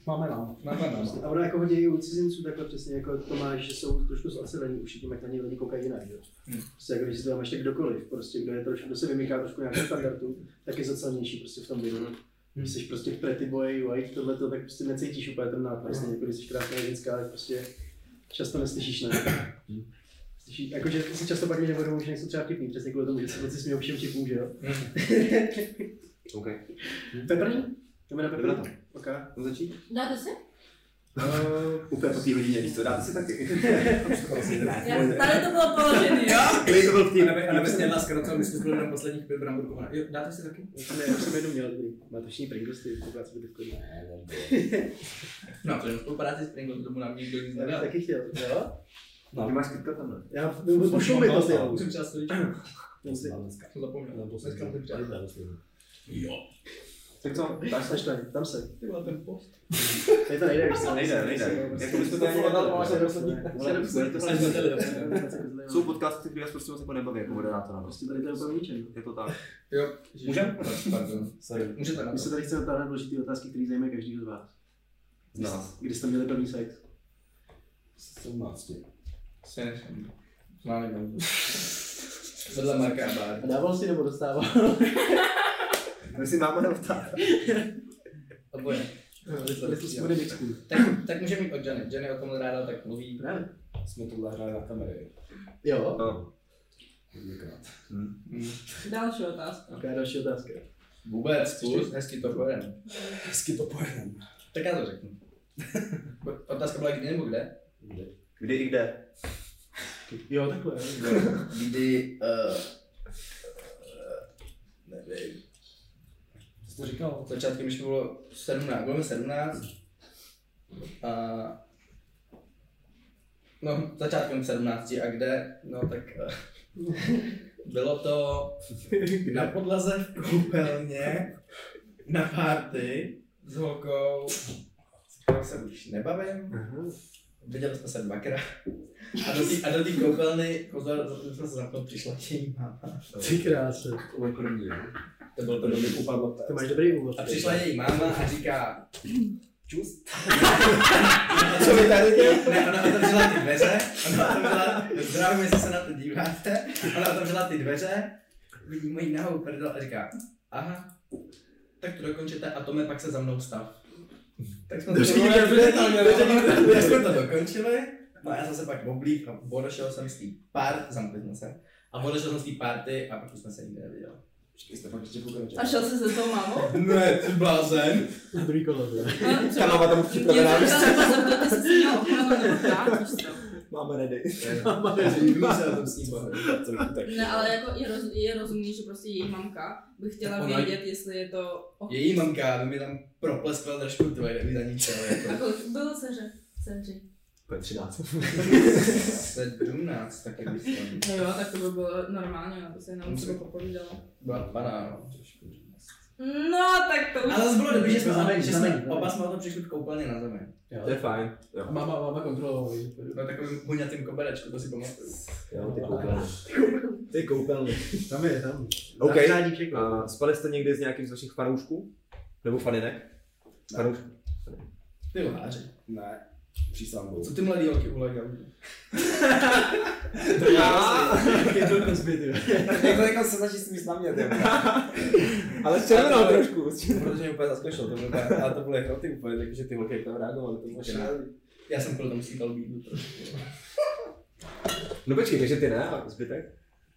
Máme nám. A ono jako hodně i u cizinců takhle přesně, jako to máš, že jsou trošku zlacelení už tím, jak na ně lidi koukají jinak, jo. Prostě jako když si to tam ještě kdokoliv, prostě kdo se vymyká trošku nějakého standardu, tak je zacelnější prostě v tom videu. Když jsi prostě pretty boy, white, tohleto, tak prostě necítíš úplně ten nátlak, vlastně, jako když jsi krásná ženská, tak prostě často neslyšíš, ne? Slyšíš, jakože si často pak mě nevědomí, že nejsou třeba vtipný, přesně kvůli tomu, že se moc smějou všem vtipům, že jo? OK. Peprný? Jdeme na peprný? OK. Můžu začít? Dáte si? Úplně po té hodině, víš co, dáte si taky. Tady to bylo položený, jo? Tady to byl vtip. A nebesně jedna skoro, my jsme byli na posledních 5 bramborků. Jo, dáte si taky? Ne, já jsem jednou měl, máte všichni Pringles, ty spolupráce by to No, to je spolupráci s Pringles, tomu nám nikdo nic Já bych nedal. taky chtěl, jo? No. Ty máš kytka tam, ne? Já pošlu mi to, ty. Musím třeba stoličku. Jsem zapomněl. Dneska musím třeba. Jo. Tak co? Dáš tady, tam se. Ty vole, ten post. Tady to nejde, víš co? Nejde. Jako bychom to ani jsou podcasty, které vás prostě moc jako nebaví jako moderátora. Prostě tady to je úplně ničem. Je to tak. Jo. Můžem? Pardon. Sorry. Můžete na My to. se tady chceme ptát na důležité otázky, které zajímají každýho z vás. Z nás. Kdy jste měli první sex? 17. Se nešem. Máme tam. Vedle Marka a Báry. A dával si nebo dostával? My si máme nebo táta. Oboje. Tak může mít od Jenny. Jenny o tom ráda tak mluví. Právě. Jsme to zahráli na kamery. Jo. No. Hodněkrát. Další otázka. Ok, další otázka. Vůbec, hezky to pojedeme. Hezky to pojedeme. Tak já to řeknu. Otázka byla kdy nebo kde? Kdy i kde? Jo, takhle. Kdy, nevím. Co jsi to říkal? Začátkem, když mi bylo 17, bylo mi 17. A no, začátkem 17 a kde, no tak bylo to na podlaze v koupelně, na party s holkou, s kterou se už nebavím. Viděli jsme se dvakrát. A do té koupelny, pozor, jsme se zamknout, přišla její máma. Ty kráse. To byl první, jo? To bylo to dobrý upadlo. To máš dobrý úvod. A přišla její máma a říká, čus. Co vy tady děláte? Ne, ona otevřela ty dveře, zdravím, jestli se na to díváte, ona otevřela ty dveře, vidí mojí nahou prdel a říká, aha, tak to dokončíte a Tome, pak se za mnou stav. Tak jsme to dokončili, no a já jsem se pak oblík a odešel jsem z té party, zamkli jsme se, a odešel jsem z té party a pak už jsme se nikdy neviděli. Počkej, jste pak ještě pokračovali. A šel jsi se tou mámou? Ne, ty blázen. Na druhý kolo, jo. Ta máma tam už připravená. Ty jsi si měl ochranou nebo vrátíš to. Máme ready. Ne, ale jako je rozumný, že prostě její mamka by chtěla vědět, jestli je to... Její mamka by mi tam propleskla trošku tvoje, kdyby za ní chtěla. A kolik bylo dceři? To je 13. 17, tak jak bys tam. No jo, tak to by bylo normálně, na to se jenom třeba popovídalo. Byla pana, no. No, tak to už... Ale zase bylo dobrý, že jsme, Znamení, že jsme znamení. oba jsme o to přišli v koupelně na zemi. To je fajn. Jo. Máma kontrolovala. Na takovým huňatým koberečku, to si pamatuju. Jo, ty koupelny. Ty koupelny. Tam je, tam. OK. Zářádí všechno. A spali jste někdy s nějakým z vašich fanoušků? Nebo faninek? Fanoušků. Ty lháři. Ne, přísám bohu. Co ty mladý holky ulegají? To Je to rozbit, jo. jako se začít s na mě, Ale s červenou trošku. Protože mě úplně zaskočilo, ale to byly hroty úplně, takže ty holky jak tam reagovaly, to bylo šílený. Já jsem kvůli tomu slíkal bídu trošku. No počkej, takže ty ne, a zbytek?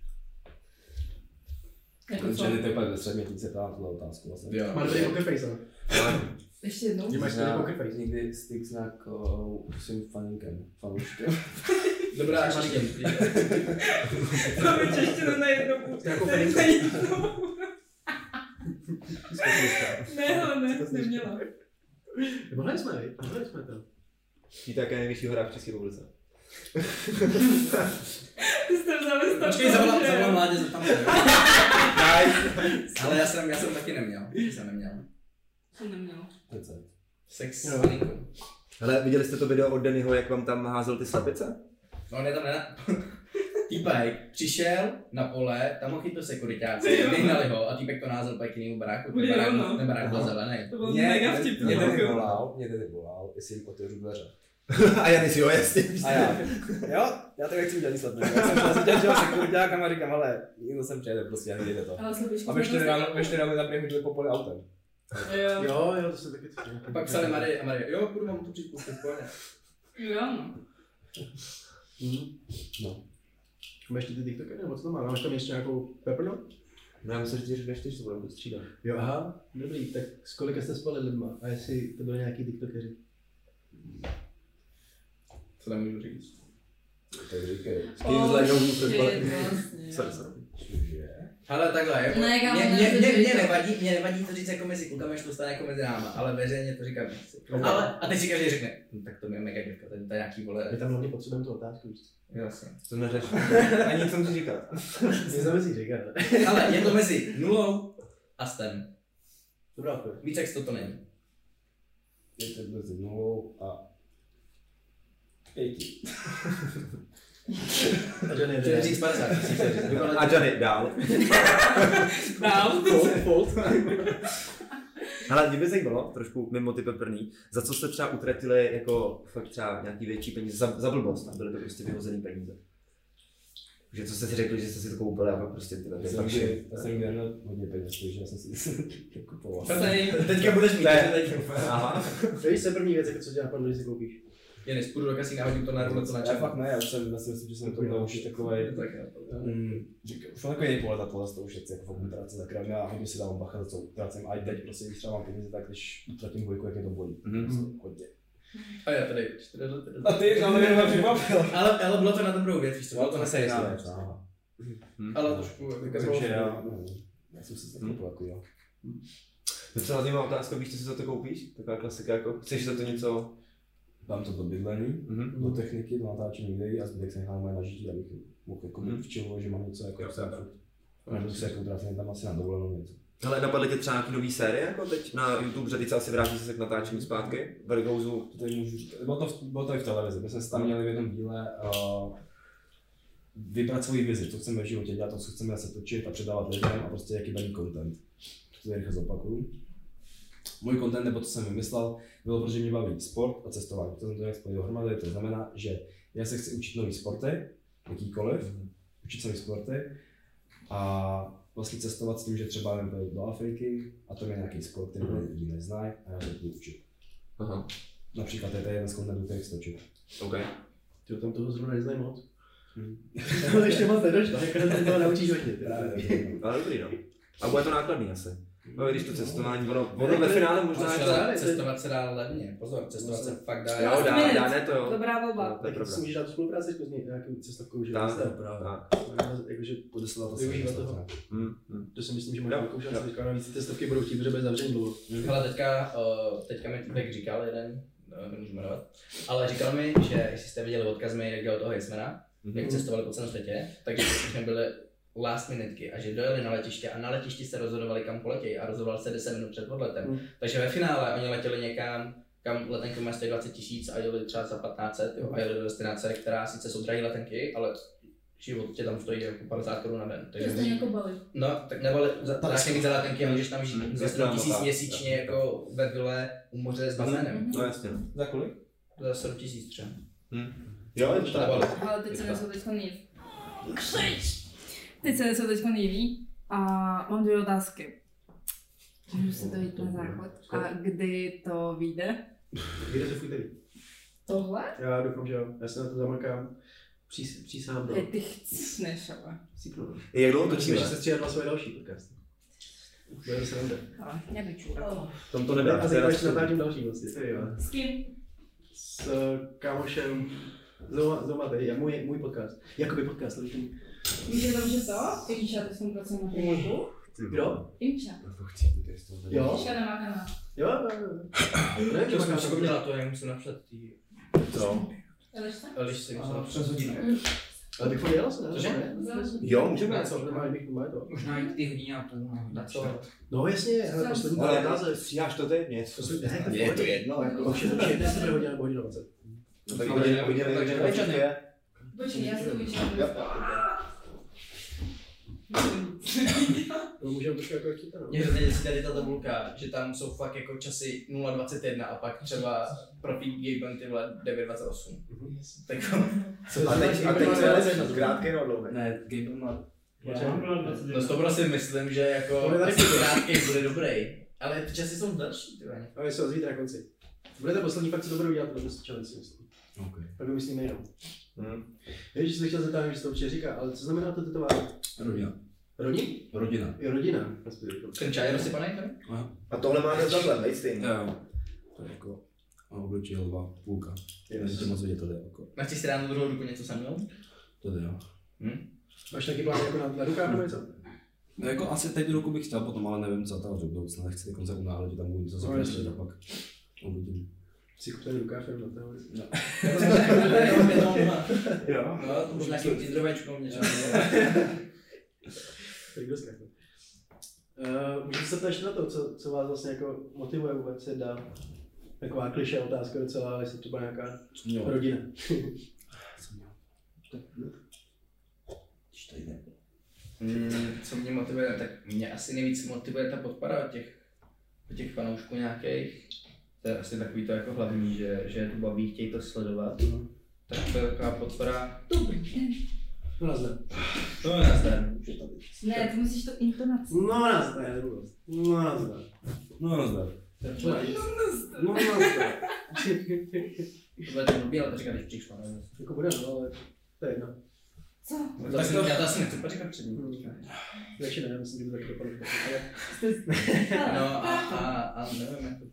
Jako co? Jenny, to je pak ve středně, teď se ptá na tuhle otázku vlastně. Jo. Má dobrý poker face, ale. Ještě jednou? Ty máš tady poker face. Někdy styk s nějakou svým faninkem, fanouškem. Dobrá, šaštěm. Máme češtinu na jednu půl. Jako Ne, neměla. Mohli jsme, viď? Mohli jsme to. Víte, jaké je nejvyšší hora v České republice? Ty jste vzali stav. Počkej, zavolám mládě, zeptám se. Ale já jsem taky neměl. Jsem neměl. Sex s faninkou. Hele, viděli jste to video od Dannyho, jak vám tam házel ty slepice? No on je tam týpek přišel na pole, tam ho chytl sekuritáci, vyhnali ho a týpek to názal pak jinému baráku, ten barák byl zelený. To bylo mega vtipný. Mě tedy volal, jestli jim otevřu dveře. A já nejsi, jo, jasně. A já to nechci udělat nic lepšího. Já jsem vlastně dělal sekuritákam a říkám, ale někdo sem přijede, prostě nejde to. A ve 4 ráno tam chodili po poli autem. Jo, to se taky tři. Pak psali Marie a Marie, jo, budu vám to přijít pustit, pojďme. Jo, no. No. Máš ty TikToky, nebo co to má? Máš tam ještě nějakou Pepperno? No já myslím, že ty řekneš, že to budeme střídat. Jo, aha, dobrý, tak s kolika jste spali lidma? A jestli to byly nějaký TikTokeři? Co nemůžu říct? Tak říkej. S kým zlejnou vlastně. Sorry. Ale takhle, jako, Ne, kámo, mě nevadí to říct jako mezi klukami, až to stane jako mezi náma, ale veřejně to říkám nechci. Ale, a teď si každý řekne, tak to mi je mega děvka, to je nějaký vole. My tam hlavně potřebujeme tu otázku. Jasně. To neřeš. Ani co musíš říkat. Mě zamezí říkat. Ale je to mezi 0 a 100. Dobrá odpověď. Víc jak 100 to není. Je to mezi 0 a 5. A Johnny Chtěl jde. říct 50. A Johnny, dál. Dál. Fold. Ale mě by zajímalo, trošku mimo ty peprný, za co jste třeba utratili jako fakt třeba nějaký větší peníze, za blbost a byly to prostě vyhozený peníze. Že co jste si řekli, že jste si to koupili a pak prostě tyhle. Já jsem měl hodně peněz, takže já jsem si kupoval. Teďka budeš mít. Aha. To je první věc, jako co tě napadlo, že si koupíš. Jen půjdu do kasína, hodím to na růle, co na Já čem. fakt ne, já už jsem myslím, že jsem to měl už takovej, už mám takový nejpohled na tohle, to už je jako fakt utrácet za krám, já hodně si dávám bacha za co utrácím, a i teď prostě, když třeba mám peníze, tak když utratím dvojku, jak mě to bolí. Hodně. A já tady 4 let. A ty, ale mě nepřekvapil. Ale bylo to na dobrou věc, víš co, bylo to na sejít. Ale trošku, Takže já jsem si to koupil jako jo. Mě třeba zajímavá otázka, víš, co si za to koupíš? Taková klasika, jako chceš za to něco? Dám to do bydlení, do techniky, do natáčení videí a zbytek se nechám moje nažití, abych mohl jako být včilo, že mám něco jako Nebudu se jako utrácet tam asi na dovolenou něco. Ale napadly tě třeba nějaký nový série, jako teď na YouTube, že teď se asi vrátíš se k natáčení zpátky? Vergouzu? To tady můžu říct, bylo to i v televizi, my jsme tam měli v jednom díle vybrat svoji vizi, co chceme v životě dělat, to, co chceme se točit a předávat lidem a prostě jaký daný content. To tady rychle zopakuju. Můj content, nebo co jsem vymyslel, bylo, protože mě baví sport a cestování. To jsem to nějak spojil dohromady, to znamená, že já se chci učit nový sporty, jakýkoliv, učit se nový sporty a vlastně cestovat s tím, že třeba nebo do Afriky a to je nějaký sport, který lidi neznají a já se budu učit. Aha. Například je to jeden z contentů, který chci točit. OK. Ty tam toho zrovna neznají moc. Ale ještě moc nedošlo, jako toho naučíš hodně. Ale dobrý, no. A bude to nákladný asi. No, když to cestování, ono ve finále možná je to... Cestovat se dá levně, pozor, cestovat se fakt dá. Jo, dá, ne to jo. Dobrá volba. To je Tak pravda. si můžeš dát spolupráci s nějakou cestovkou, že? Tak, Tak. Právě. Podeslala to Využívat se toho. To si myslím, že Jo. možná vyzkoušet si teďka navíc ty cestovky budou chtít, protože bude zavřený dlouho. Ale teďka mi týpek říkal jeden, nemůžu jmenovat, ale říkal mi, že jestli jste viděli odkaz mi, jak dělal toho Hejsmana, jak cestovali po celém světě, takže všechny byly last minutky a že dojeli na letiště a na letišti se rozhodovali kam poletějí a rozhodoval se 10 minut před odletem. Takže ve finále oni letěli někam, kam letenky má 20 000 a jeli třeba za 1500 a jeli do destinace, která sice jsou drahé letenky, ale život tě tam stojí jako 50 korun na den. To je stejně jako Bali. No, tak neboli dáš víc za letenky a můžeš tam žít za 7 000 měsíčně jako ve vile u moře s bazénem. No jasně. Za kolik? Za 7 000 třeba. Jo, je to tak. Ale teď se nesou teďko nejví. Teď se nesou teďko nejví a mám 2 otázky. Můžu si to jít na záchod? A kdy to vyjde? Vyjde to v úterý. Tohle? Já doufám, že jo. Já se na to zamakám. Přísahám do. Ty chcneš, ale. Jak dlouho Točíme, točíme? že se stříhat na svoje další podcast. Bude to sranda. Ale nebyču. Tom to nedá. A zítra ještě natáčím další vlastně. S kým? S kámošem Zoma tady, je můj podcast. Jakoby podcast, to vidím. Víš, že dobře to? Imča, ty jsem pracuje na Facebooku. Kdo? Imča. Jo? Imča nemá kanál. Jo? Ne, To jsem připomněla to, jak musím napsat tý... Co? Elišce musím napsat. Ale bych to dělal se, ne? Cože? Jo, můžeme. Co, normálně bych to. Možná i ty hodiny a půl. Na co? No jasně, hele, poslední Ale název. stříháš to teď? Něco. Je to jedno, jako už je to 6 hodin nebo hodinu 20. Tak hodně Takže Počkej, já si uvěřím. No, můžeme trošku jako chytat, no. Mě hrozně děsí tady ta tabulka, že tam jsou fakt jako časy 0,21 a pak třeba profík Gaben ty vole 9,28. Tak A teď to je krátký nebo dlouhý? Ne, Gaben má... no to prostě myslím, že jako krátký bude dobrý. Ale ty časy jsou další, ty vole. Ale se ozvíte na konci. Budete poslední, pak co to bude udělat, to bude challenge, si myslím. Okay. Pak vymyslíme jinou. Víš, že jsi chtěl zeptat, že se to určitě říká, ale co znamená to tetování? Rodina. Rodina. Jo, rodina. Ten čaj je rozsypaný tady? A tohle máte takhle, nejstejný. Jo. To je jako obličej lva, půlka. Nevím, to moc vidět tady jako. Nechci si dát na druhou ruku něco samého? Tady jo. Máš taky plán jako na rukách nebo něco? No jako asi teď ruku bych chtěl potom, ale nevím co to budoucna. Nechci ty konce unáhodit, tam budu něco zakreslit a pak uvidím. Si kupte rukáv jenom na tohle. Jo. No, to možná nějakým tindrovačkou něco. Tak dost krásně. Můžete se ptát ještě na to, co vás vlastně jako motivuje vůbec se dá taková klišé otázka docela, jestli to byla nějaká rodina. Co mě motivuje, tak mě asi nejvíc motivuje ta podpora od těch fanoušků nějakých. To je asi takový to jako hlavní, že to baví, chtějí to sledovat. Tak to je taková podpora. No nazdar. No nazdar. Ne, ty musíš to intonaci. No nazdar. No nazdar. No nazdar. No nazdar. To bude to blbý, ale to říkat, když přišla. Jako bude, no, ale to je jedno. Co? Já to asi nechci říkat před ním. Radši ne, myslím, že by taky dopadlo. No a nevím, jako,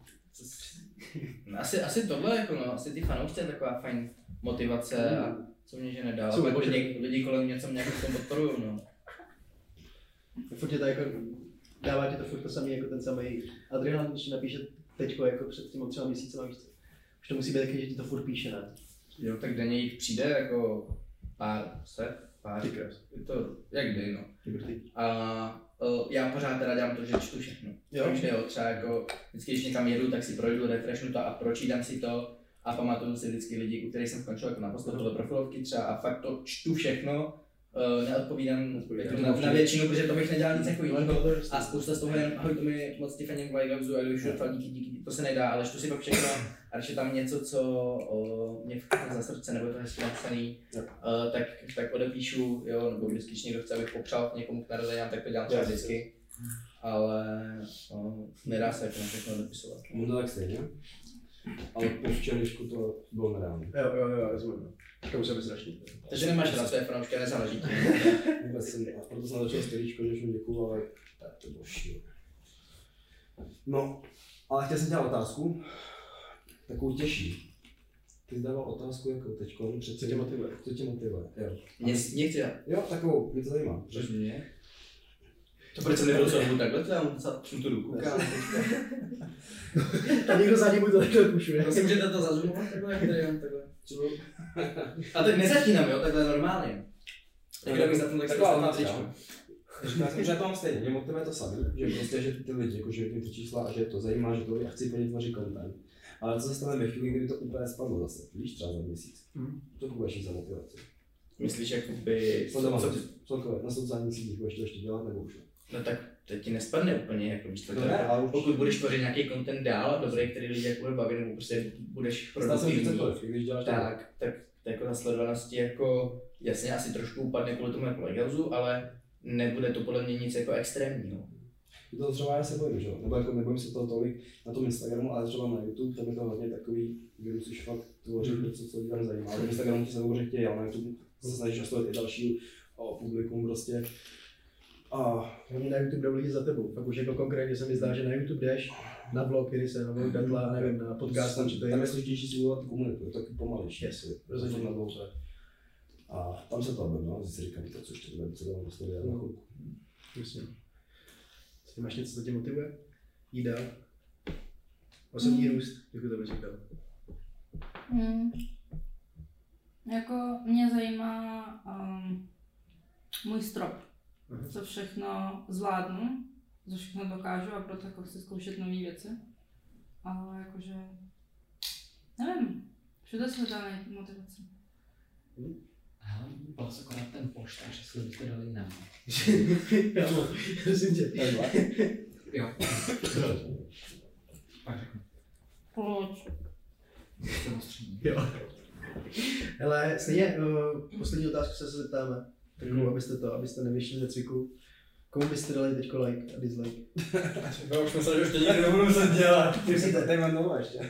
asi tohle, jako no, asi ty fanoušci je taková fajn motivace a co mě že nedá, ale pak lidi kolem mě, co mě jako v tom podporujou, no. Furt je to jako, dává ti to furt to samý, jako ten samý Adrian, když napíše teďko jako před tím 3 měsícem, víš co. Už to musí být taky, že ti to furt píše, ne? Jo, tak denně jich přijde jako pár. Je to jak kdy, no. A já pořád teda dělám to, že čtu všechno. Takže jo, třeba jako vždycky, když někam jedu, tak si projdu, refreshnu to a pročítám si to a pamatuju si vždycky lidi, u kterých jsem skončil jako naposled podle profilovky třeba a fakt to čtu všechno. Neodpovídám jako na většinu, protože to bych nedělal nic jako jiného a spousta z toho jen ahoj, to mi moc ti faním Vajgavzu a když díky, to se nedá, ale čtu si pak všechno a když je tam něco, co mě vkne za srdce nebo je to hezky napsaný, tak odepíšu, jo, nebo když někdo chce, abych popřál někomu k narozeninám, tak to dělám třeba vždycky, ale nedá se jako na všechno odepisovat. Mám to tak stejně, ale po včerejšku to bylo nereálné. Jo, rozumím. To musí být strašný. Takže nemáš rád své fanoušky a nezáleží. Vůbec jsem, a proto jsem začal stylíčko, že všem děkuju, ale tak to bylo šílené. No, ale chtěl jsem dělat otázku, takovou těžší. Ty jsi dával otázku jako teďko, Co tě motivuje? Co tě motivuje, jo. Mě chci dát. Jo, takovou, mě to zajímá. Což mě? To proč jsem nebyl celou takhle, to já mám tu ruku. A někdo za ním to takhle pušuje. Vlastně můžete to zazumovat takhle, jak tady mám takhle. A teď nezatínám, jo, takhle normálně. Tak bych za tom tak se dostal na tričku. Já jsem, že to mám stejně, mě motivuje to samý, že prostě, že ty lidi, jako, že vidím ty čísla a že to zajímá, že to já chci plnit tvořit content. Ale co se stane ve chvíli, kdyby to úplně spadlo zase, víš, třeba za měsíc. To budeš za motivaci. Myslíš, jakoby... Celkově, na sociálních sítích budeš to ještě dělat nebo už? No tak teď ti nespadne úplně, jako víš, to ne, ale pokud budeš tvořit nějaký content dál, dobrý, který lidi jako bude bavit, nebo prostě budeš produktivní, tak jako ta sledovanost jako jasně asi trošku upadne kvůli tomu jako legauzu, ale nebude to podle mě nic jako extrémního. To třeba já se bojím, že jo? Nebo jako nebojím se toho tolik na tom Instagramu, ale třeba na YouTube, tam je to hodně takový, kdy musíš fakt tvořit něco, co lidi tam zajímá. Na Instagramu ti se hovoří chtějí, ale na YouTube se snažíš oslovit i další publikum prostě. A hlavně na YouTube jdou lidi za tebou. Fakt už jako konkrétně se mi zdá, že na YouTube jdeš, na blog, který se na blog Datla, nevím, na podcast, tam je složitější si udělat komunitu, je to taky pomalejší. Rozhodně na dlouhé. A tam se to objem, no, si říkám, to co ještě bude, co tam prostě dělat na chvilku. Myslím. Ty máš něco, co tě motivuje? Jít dál? Osobní růst, jak to bych říkal. Jako mě zajímá můj strop. Co všechno zvládnu, co všechno dokážu a proto jako chci zkoušet nové věci. Ale jakože, nevím, všude se dá najít motivaci. Pas akorát ten polštář, jestli byste dali nám. Jo, prosím tě. Jo. Pak řeknu. Jo. Hele, stejně, poslední otázku se zeptáme. Takovou, abyste nevyšli ze cviku. Komu byste dali teďko like a dislike? No už myslel, že už to nikdy nebudu muset dělat. Ty si tady mám dlouho ještě.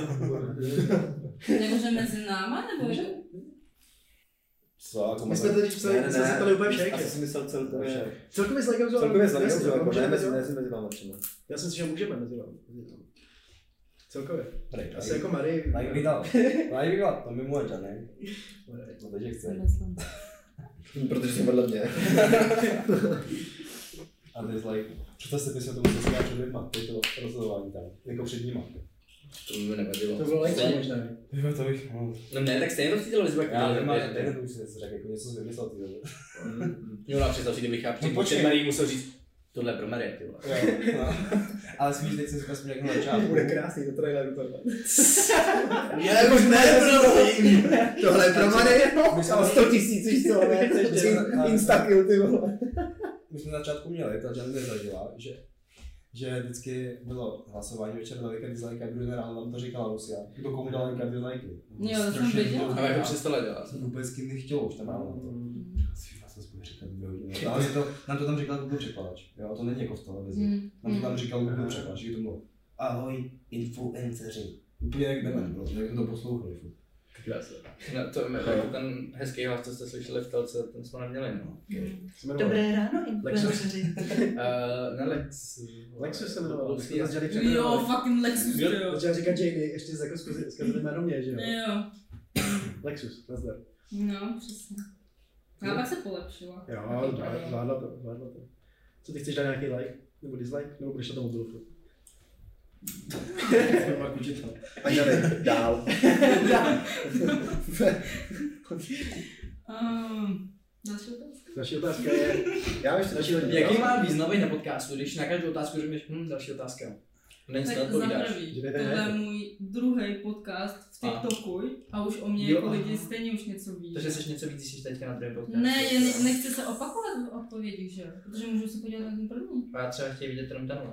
Jakože mezi náma, nebo že? Co? Jako My jsme teď psali, jsme se ptali úplně všech. Já jsem myslel celkově. Celkově s likeem Celkově s likeem, ne mezi váma třeba. Já jsem si, že můžeme mezi vámi. Celkově. Prej, Asi jako Marie. like bych dal. Like bych dal, to mi může, ne? No takže chce. Protože jsem vedle mě. A dislike. Představ si, že to musel skáčet před lidma, teď to rozhodování tam, jako před nima. To by mi nevadilo. To bylo like možná. Jo, to bych, No ne, tak stejně to cítilo dislike. já nemáš, teď už si řekl, jako něco si vymyslel, ty vole. Jo, no představ si, kdybych já No, počkej. před Marii musel říct, tohle je pro Marie, ty vole. Jo, no. Ale spíš teď jsem říkal aspoň jak na začátku. Bude krásný, to traileru tohle. Já už ne, prosím. Tohle je pro Marie. A 100 000, víš co, ne? Instakill, ty vole. My jsme na začátku měli, ta Jan zažila, že vždycky bylo hlasování večer na like a dislike a druhý ráno nám to říkala Lucia. Kdo komu dal like a dislike. Jo, to jsem viděla. Ale jako přestala dělat. Jsem vůbec kým nechtělo už tam ráno na to. Já jsem spolu říkal 2 hodiny. Ale nám to tam říkal Google překladač. Jo, to není jako v televizi. Nám to tam říkal Google překladač, že to bylo ahoj influenceři. Úplně jak jdeme, jak to poslouchali. No, to je jako ten hezký hlas, co jste slyšeli v telce, ten jsme neměli, no. Okay. Dobré ráno, influenceři. Ne Lex. Lexus se jmenoval. Lucia. Jo, fucking Lexus, jo. Začal říkat Jamie, ještě jako zkazili jméno mě, že jo? Jo. Lexus, nazdar. No, přesně. A pak se polepšila. Jo, zvládla to. Co ty chceš dát nějaký like? Nebo dislike? Nebo budeš na tom mobilu furt? A jdeme dál. Další otázka je... Já ještě další hodinu. Jaký má význam na podcastu, když na každou otázku řekneš, další otázka. Není se Tak za odpovídáš. prvý, tohle je můj druhý podcast v TikToku a už o mě jako lidi stejně už něco ví. Takže jsi něco víc, když jsi teďka na druhém podcastu. Ne, jen nechci se opakovat v odpovědích, že jo? Protože můžu se podívat na ten první. Já třeba chtějí vidět jenom tenhle.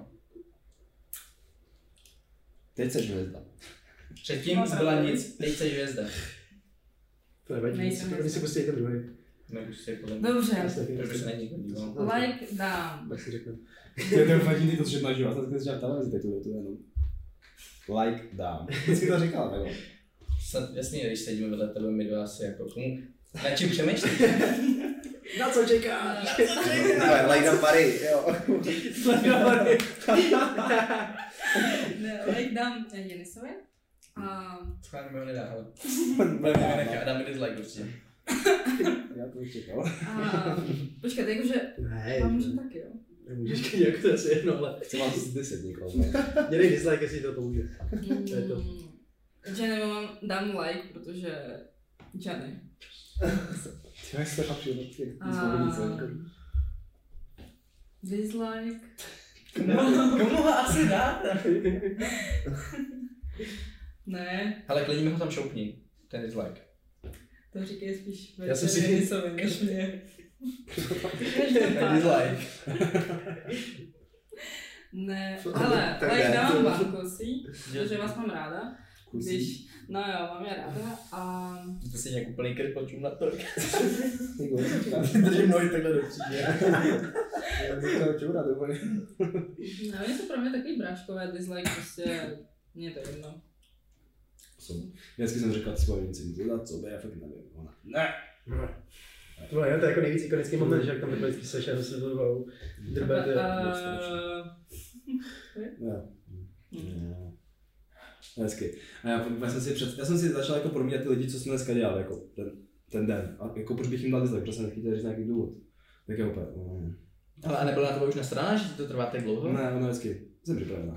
Teď seš hvězda. Předtím byla nic, teď jsi hvězda. To nevadí, oni si pustí ten druhý. Nebudeš si podle Dobře. Protože se není díval. Like dám. Tak si řeknu. Je to fakt ty to všechno žiju, já jsem si říkal televizi, teď tu jenom. Like dám. Vždycky to říkal, takhle. Jasný, když sedíme vedle tebe, my dva asi jako komu... Na čím přemýšlíš? Na co čekáš? Like dám Marie, jo. Ne, like dám Jenisovi. A... Schválně mi ho nedá, ale... Budeme ho nechat a dáme dislike určitě. Já to už čekal. A... Počkat, jakože... Ne, Já můžu taky, jo. nemůžeš klidně, jako to je asi jedno, ale... Chci vám z 10 někoho. Mě dej dislike, jestli to pomůže. To je to. Jenny dám like, protože... Jenny. Ty máš se fakt přijde, Dislike. Komu ho asi dáte? Ne, Hele, klidně mi ho tam šoupni, ten dislike. to říkej spíš Já jsem si- Jenisovi, než mě. Dislike. Ne, ale Tak like ne. dám vám kusí, protože vás mám ráda. Když, no jo, mám je ráda a... To si nějak úplný krpočům na to. Držím nohy takhle do příště. Já bych to čourat úplně. No, oni jsou pro mě takový bráškové dislike, prostě mně je to jedno. Vždycky jsem říkal spojnici, to co by, já fakt nevím. Ona, ne. To bylo jako nejvíc ikonický moment, že jak tam takhle vždycky seš a se dlouhou drbete. Jo. Hezky. A já jsem si začal jako promítat ty lidi, co jsme dneska dělali, jako ten den. A jako proč bych jim dal dislike, protože jsem nechtěl říct nějaký důvod. Tak je úplně. Ale a nebyla na tebe už nasraná, že ti to trvá tak dlouho? Ne, ona vždycky. Jsem připravená.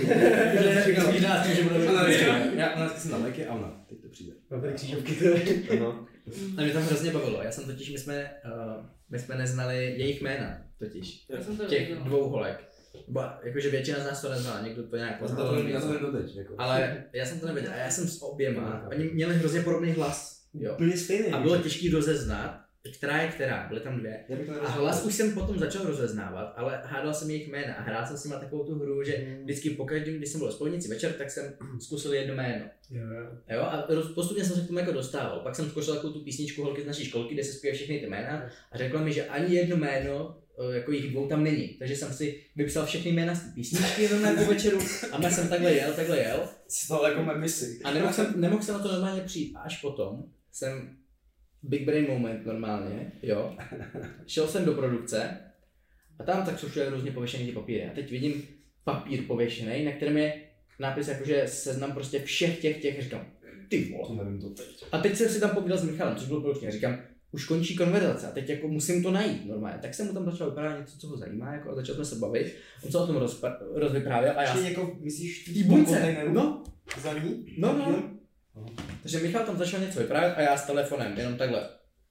Já vždycky jsem na léky a ona, teď to přijde. Mám tady křížovky, to je. Ano. A mě to hrozně bavilo, já jsem totiž, my jsme neznali jejich jména, totiž. Já jsem to Těch viděla. 2 holek. Jakože většina z nás to neznala, někdo to nějak Já to nevím doteď. Jako. Ale já jsem to nevěděl a já jsem s oběma, oni měli hrozně podobný hlas. Jo. Úplně stejný. A bylo těžké rozeznat, která je která, byly tam 2. A hlas už jsem potom začal rozeznávat, ale hádal jsem jejich jména a hrál jsem si na takovou tu hru, že vždycky pokaždé, když jsem byl spolnici večer, tak jsem zkusil jedno jméno. Jo, a postupně jsem se k tomu jako dostával. Pak jsem zkoušel takovou tu písničku holky z naší školky, kde se zpívají všechny ty jména a řekla mi, že ani jedno jméno jako jich 2 tam není. Takže jsem si vypsal všechny jména z té písničky po večeru a já jsem takhle jel. To jako misi. A nemohl jsem na to normálně přijít. A až potom jsem big brain moment normálně, jo. Šel jsem do produkce a tam tak jsou různě pověšený ty papíry. A teď vidím papír pověšený, na kterém je nápis jakože seznam prostě všech těch, říkám, ty vole. To nevím to teď. A teď jsem si tam povídal s Michalem, což bylo produkčně, říkám, už končí konverzace a teď jako musím to najít normálně. Tak jsem mu tam začal vyprávět něco, co ho zajímá, jako, a začal jsme se bavit. On se o tom rozvyprávěl a já... Ještě jako, myslíš, ty bunce, no. Za ní? No. Takže Michal tam začal něco vyprávět a já s telefonem, jenom takhle.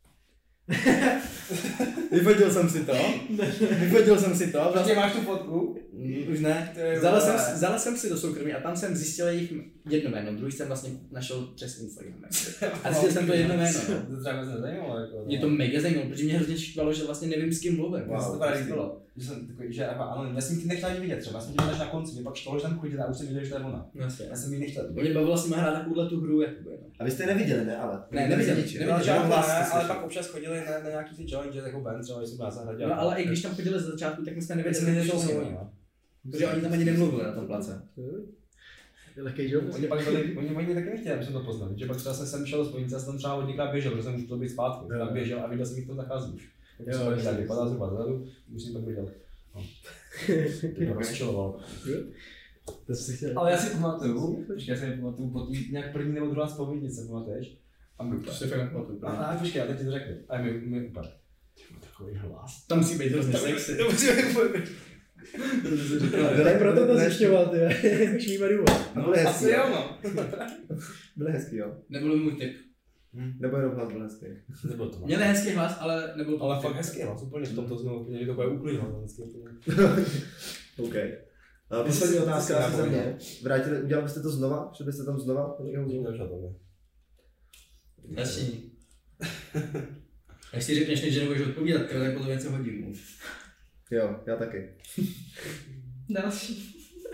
Vyfotil jsem si to. Vlastně máš tu fotku? Už ne. Vzal jsem si do soukromí a tam jsem zjistil jejich jedno jméno, druhý jsem vlastně našel přes Instagram. A zjistil jsem to jedno jméno. To třeba mě zajímalo. Jako, mě to mega zajímalo, protože mě hrozně štvalo, že vlastně nevím, s kým mluvím. Wow, to právě bylo. Že jsem takový, že ano, já jsem ti nechtěl ani vidět třeba, jsem ti až na konci, mě pak štvalo, že tam chodila a už jsem viděl, že to je ona. Já jsem ji nechtěl. Mě bavilo s nimi hrát takovouhle tu hru, jakoby. A vy jste neviděli, ne? Ale neviděli, ale pak občas chodili na nějaký ty challenge, jako band, třeba jsem nás zahradil. No ale i když tam chodili z začátku, tak my jsme nevěděli, že jsou oni. Protože oni tam ani nemluvili na tom place. Oni pak byli, oni taky nechtěli, aby jsem to poznal, že pak třeba jsem šel z Spojnice a jsem třeba hodněkrát běžel, protože jsem už chtěl být zpátky, tam běžel a viděl jsem, jak to zachází už. Tak jsem pak tak vypadal zhruba zadu, už jsem pak viděl. To rozčiloval. Ale já si pamatuju, počkej, já si nepamatuju po tý nějak první nebo druhá Spojnice, pamatuješ? A my úplně. A počkej, já teď ti to řeknu. A my úplně. Takový hlas. Tam musí být hrozně sexy. Tak proto to zjišťoval, ty. Už mýma důvod. No byly hezký, jo. No. Byly hezký, jo. Nebyl můj typ. Nebo jenom hlas byl hezký. Nebyl to. Měli hezký hlas, ale nebyl to. Ale fakt hezký hlas, úplně v tomto znovu, úplně to bude uklidno. OK. Poslední otázka asi za mě. Vrátili, udělali byste to znova? Šli byste tam znova? Jasný. Až si řekneš, že nebudeš odpovídat, tak potom něco hodím. Jo, já taky. Další.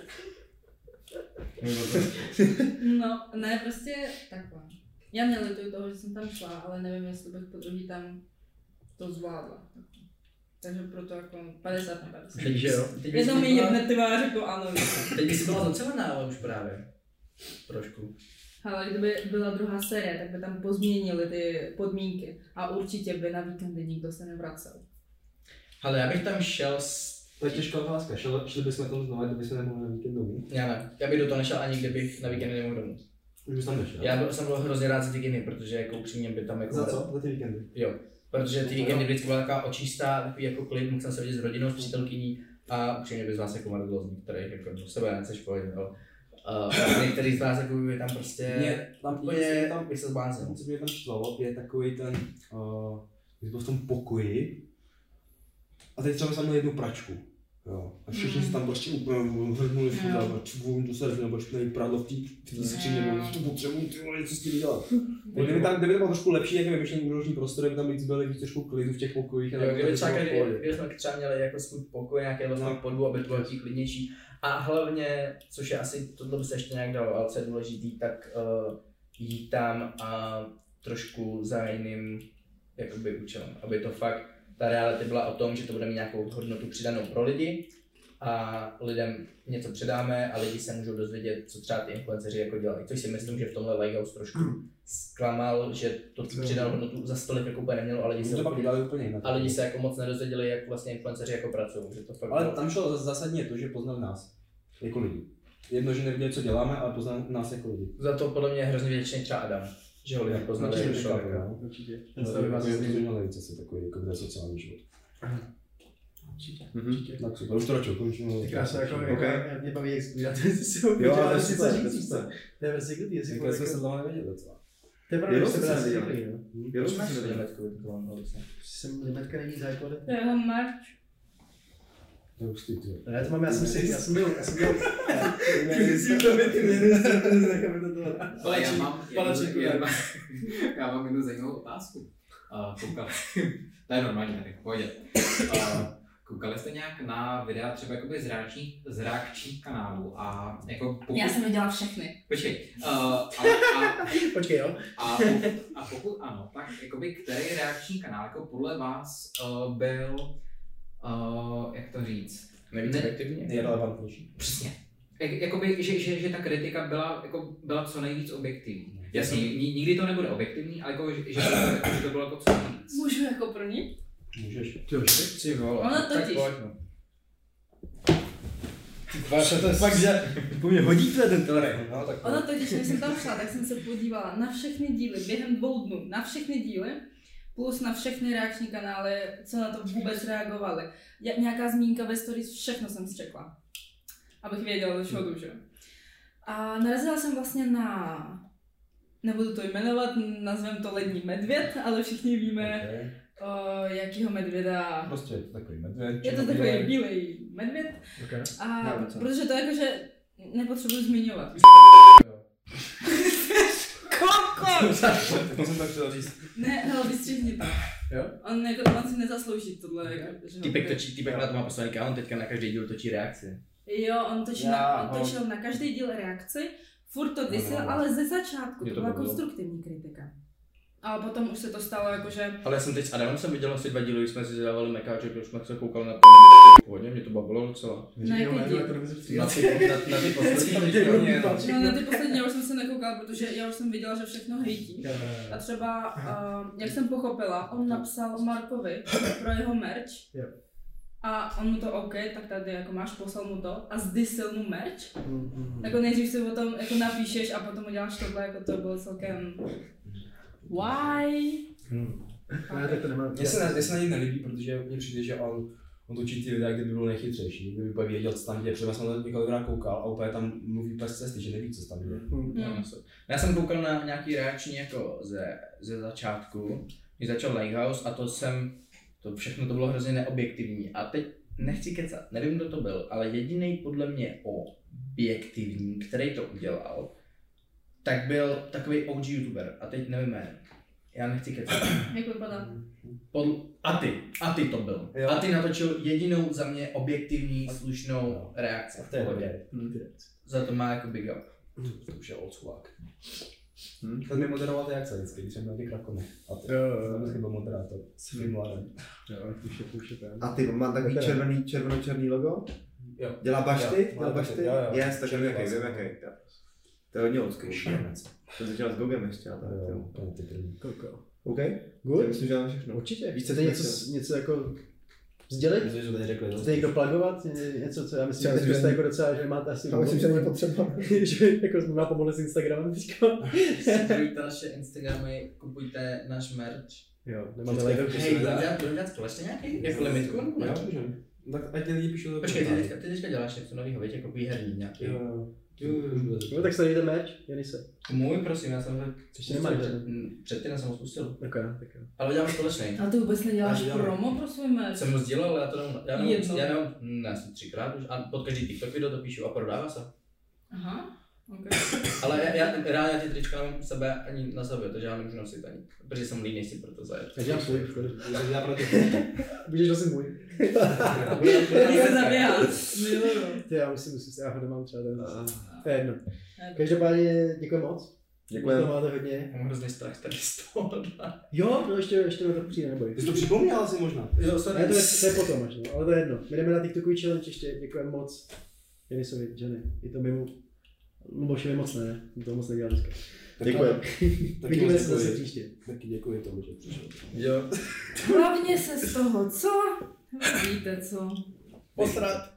No, ne, prostě takhle. Já nelituju toho, že jsem tam šla, ale nevím, jestli bych po druhý tam to zvládla. Takže proto jako 50 na 50. Takže jo. Jednou mi jedne tvář jako ano. Teď by si byla zacelená, ale už právě. Trošku. Ale kdyby byla druhá série, tak by tam pozměnili ty podmínky a určitě by na víkendy nikdo se nevracel. Ale já bych tam šel s... To je těžká otázka, šli bychom tam znovu, kdybychom nemohli na víkend domů? Já ne, já bych do toho nešel ani kdybych na víkendy nemohl domů. Už bys tam nešel? Já jsem byl hrozně rád za ty víkendy, protože jako upřímně by tam jako... Za co? Za ty víkendy? Jo, protože ty víkendy vždycky byla taková očistá, takový jako klid, mohl jsem se vidět s rodinou, s přítelkyní a upřímně by z vás jako mrzlo z některých jako do sebe nechceš pojít, jo. Některý z vás jako by tam prostě... Mě tam úplně bych se zbláznil. Co mě tam štvalo, je takový ten, když byl v tom pokoji a teď třeba jsem měl jednu pračku. Jo. A všichni se tam prostě úplně hrnuli všude, to se hrnuli, nebo špinavý prádlo v té skříně, to potřebuji něco s tím dělat. Kdyby tam bylo trošku lepší, jak je vymyšlený úroční prostor, kdyby tam byly víc trošku klidu v těch pokojích. Kdyby jsme třeba měli jako svůj pokoj, nějaký vlastně podvod, aby to bylo klidnější. A hlavně, což je asi, tohle by se ještě nějak dalo, ale co je důležitý, tak jít tam a trošku za jiným jakoby účelem, aby to fakt, ta realita byla o tom, že to bude mít nějakou hodnotu přidanou pro lidi a lidem něco předáme a lidi se můžou dozvědět, co třeba ty influenceři jako dělají, což si myslím, že v tomhle Lighthouse trošku zklamal, že to přidanou hodnotu za stolik jako úplně nemělo a lidi se jako moc nedozvěděli, jak vlastně influenceři jako pracují. Ale tam šlo zásadně to, že poznali nás jako lidi. Jedno, že nevěděli, co děláme, ale poznali nás jako lidi. Za to podle mě je hrozně vděčný třeba Adam, že ho lidé poznali jako člověka. Určitě. Zase takový jako sociální život. Určitě. Tak super, už to radši ukončím. Tak já se jako, mě baví jak zbírat, Jo, ale si co říct, co? To je prostě good, jestli jako jsme se toho nevěděli docela. To je pravda, že jste byla nevěděli. dobrý, Proč máš to limetku? Jsem limetka není základ. To je jeho merch. To je hustý, ty. Ne, to mám, já jsem byl. Já mám jednu zajímavou otázku. koukali, to je normální tady, pohodě. Koukali jste nějak na videa třeba jakoby z reakčních kanálů a jako pokud... Já jsem viděla všechny. Počkej. Počkej, jo. A pokud ano, tak jakoby který reakční kanál jako podle vás byl, jak to říct? Nevíc efektivně? Nejrelevantnější. Přesně. Jakoby, že ta kritika byla co nejvíc objektivní. Jasně, nikdy to nebude objektivní, ale jako, že to bylo jako co nejvíc. Můžu jako pro ní? Můžeš. Ty vole. Ona totiž. To je fakt, že po mě hodíte ten terén. No, tak Ona totiž, když jsem tam šla, tak jsem se podívala na všechny díly, během 2 dnů, na všechny díly, plus na všechny reakční kanály, co na to vůbec reagovali. Nějaká zmínka ve stories, všechno jsem si čekla. Abych věděla, do čeho jdu, že? A narazila jsem vlastně na, nebudu to jmenovat, nazvem to lední medvěd, ale všichni víme, jakýho medvěda... Prostě je to takový medvěd. Je to takový bílej medvěd. Okay. A protože to jakože nepotřebuji zmiňovat. Koko! To jsem tak chtěl říct. Ne, hele, vystřihni to. Jo? On si nezaslouží tohle. Jako, Týpek na to má poslaníka a on teďka na každý díl točí reakci. Jo, on točil na každý díl reakci, furt to disil, ale ze začátku to byla konstruktivní kritika. A potom už se to stalo jakože... Ale já jsem teď s Adamem viděl asi 2 díly, když jsme si zadávali mekáče, když jsme se koukali na to původně, mě to bavilo docela. Na jaký díl? Na ty poslední. No na ty poslední já už jsem se nekoukala, protože já už jsem viděla, že všechno hejtí. A třeba, jak jsem pochopila, on napsal Markovi pro jeho merch. A on mu to OK, tak tady jako máš, poslal mu to a zdisil mu merch. Jako nejdřív si o tom jako napíšeš a potom uděláš tohle, jako to bylo celkem... Why? Tak to nemám. Mně se na něj nelíbí, protože mně přijde, že on točí ty videa, kdyby byl nejchytřejší, kdyby úplně věděl, co tam děje. Třeba jsem na několikrát koukal a úplně tam mluví bez cesty, že neví, co tam děje. Já jsem koukal na nějaký reakční jako ze začátku, když začal Lighthouse a to všechno to bylo hrozně neobjektivní. A teď nechci kecat, nevím, kdo to byl, ale jediný podle mě objektivní, který to udělal, tak byl takový OG youtuber a teď nevím jméno. Já nechci kecat. Jak vypadá? Aty to byl. Jo. Aty natočil jedinou za mě objektivní, slušnou reakci. A to je hodně. Za to má jako big up. To už je oldschooláck. Ten mi moderoval ty akce vždycky, když jsem měl ty krakony. A ty vždycky byl moderátor s filmárem. Jo, už je ten. A ty má takový červený logo? Jo. Dělá bašty? Dělá bašty? Jo. Yes, tak vím jaký. To je hodně oldský. To začal s Gogem ještě a tak. Koko. OK? Good? Myslím, že mám všechno. Určitě. Chcete něco jako sdělit? Myslím, že to neřekli. Chcete někdo plagovat? Něco, co já myslím, že jste jako docela, že máte asi... Já myslím, že není potřeba. Že jako jsme vám pomohli s Instagramem teďka. Sledujte naše Instagramy, kupujte náš merch. Jo, nemáme like. Hej, budeme dělat společně nějaký? Jako limitku? Jo, můžeme. Tak ať lidi píšou... Počkej, ty teďka děláš něco novýho, víš, jako výherní nějaký. Jo, tak sledujte merch, Janise. Můj, prosím, já jsem ještě nemáš. Předtím jsem ho spustil. Tak jo. Ale dělám společný. A ty vůbec neděláš promo pro svůj merch? Jsem ho sdělal, ale já nemám asi 3krát už a pod každý TikTok video to píšu a prodává se. Aha, okay. Ale já ty trička nemám sebe ani na sobě, takže já nemůžu nosit ani, protože jsem línej si proto zajet. Já dělám svůj, Já pro ty. Můžeš nosit můj. Když se zaběhá. Já musím, já ho nemám třeba ten. To je jedno. Každopádně děkuji moc. Děkuji. To máte hodně. Mám hrozný strach tady z toho. Jo, no ještě na to přijde, neboj. Ty jsi to připomněl asi možná. Jo, ne, to je potom až, no, ale to je jedno. My jdeme na TikTokový challenge ještě, děkujeme moc Janisovi, Jenny. Je to mimo, Lubošovi moc ne, to moc nedělá dneska. Děkujeme. Vidíme se zase příště. Taky děkuji tomu, že přišel. Jo. Hlavně se z toho, co? Víte co? Posrat.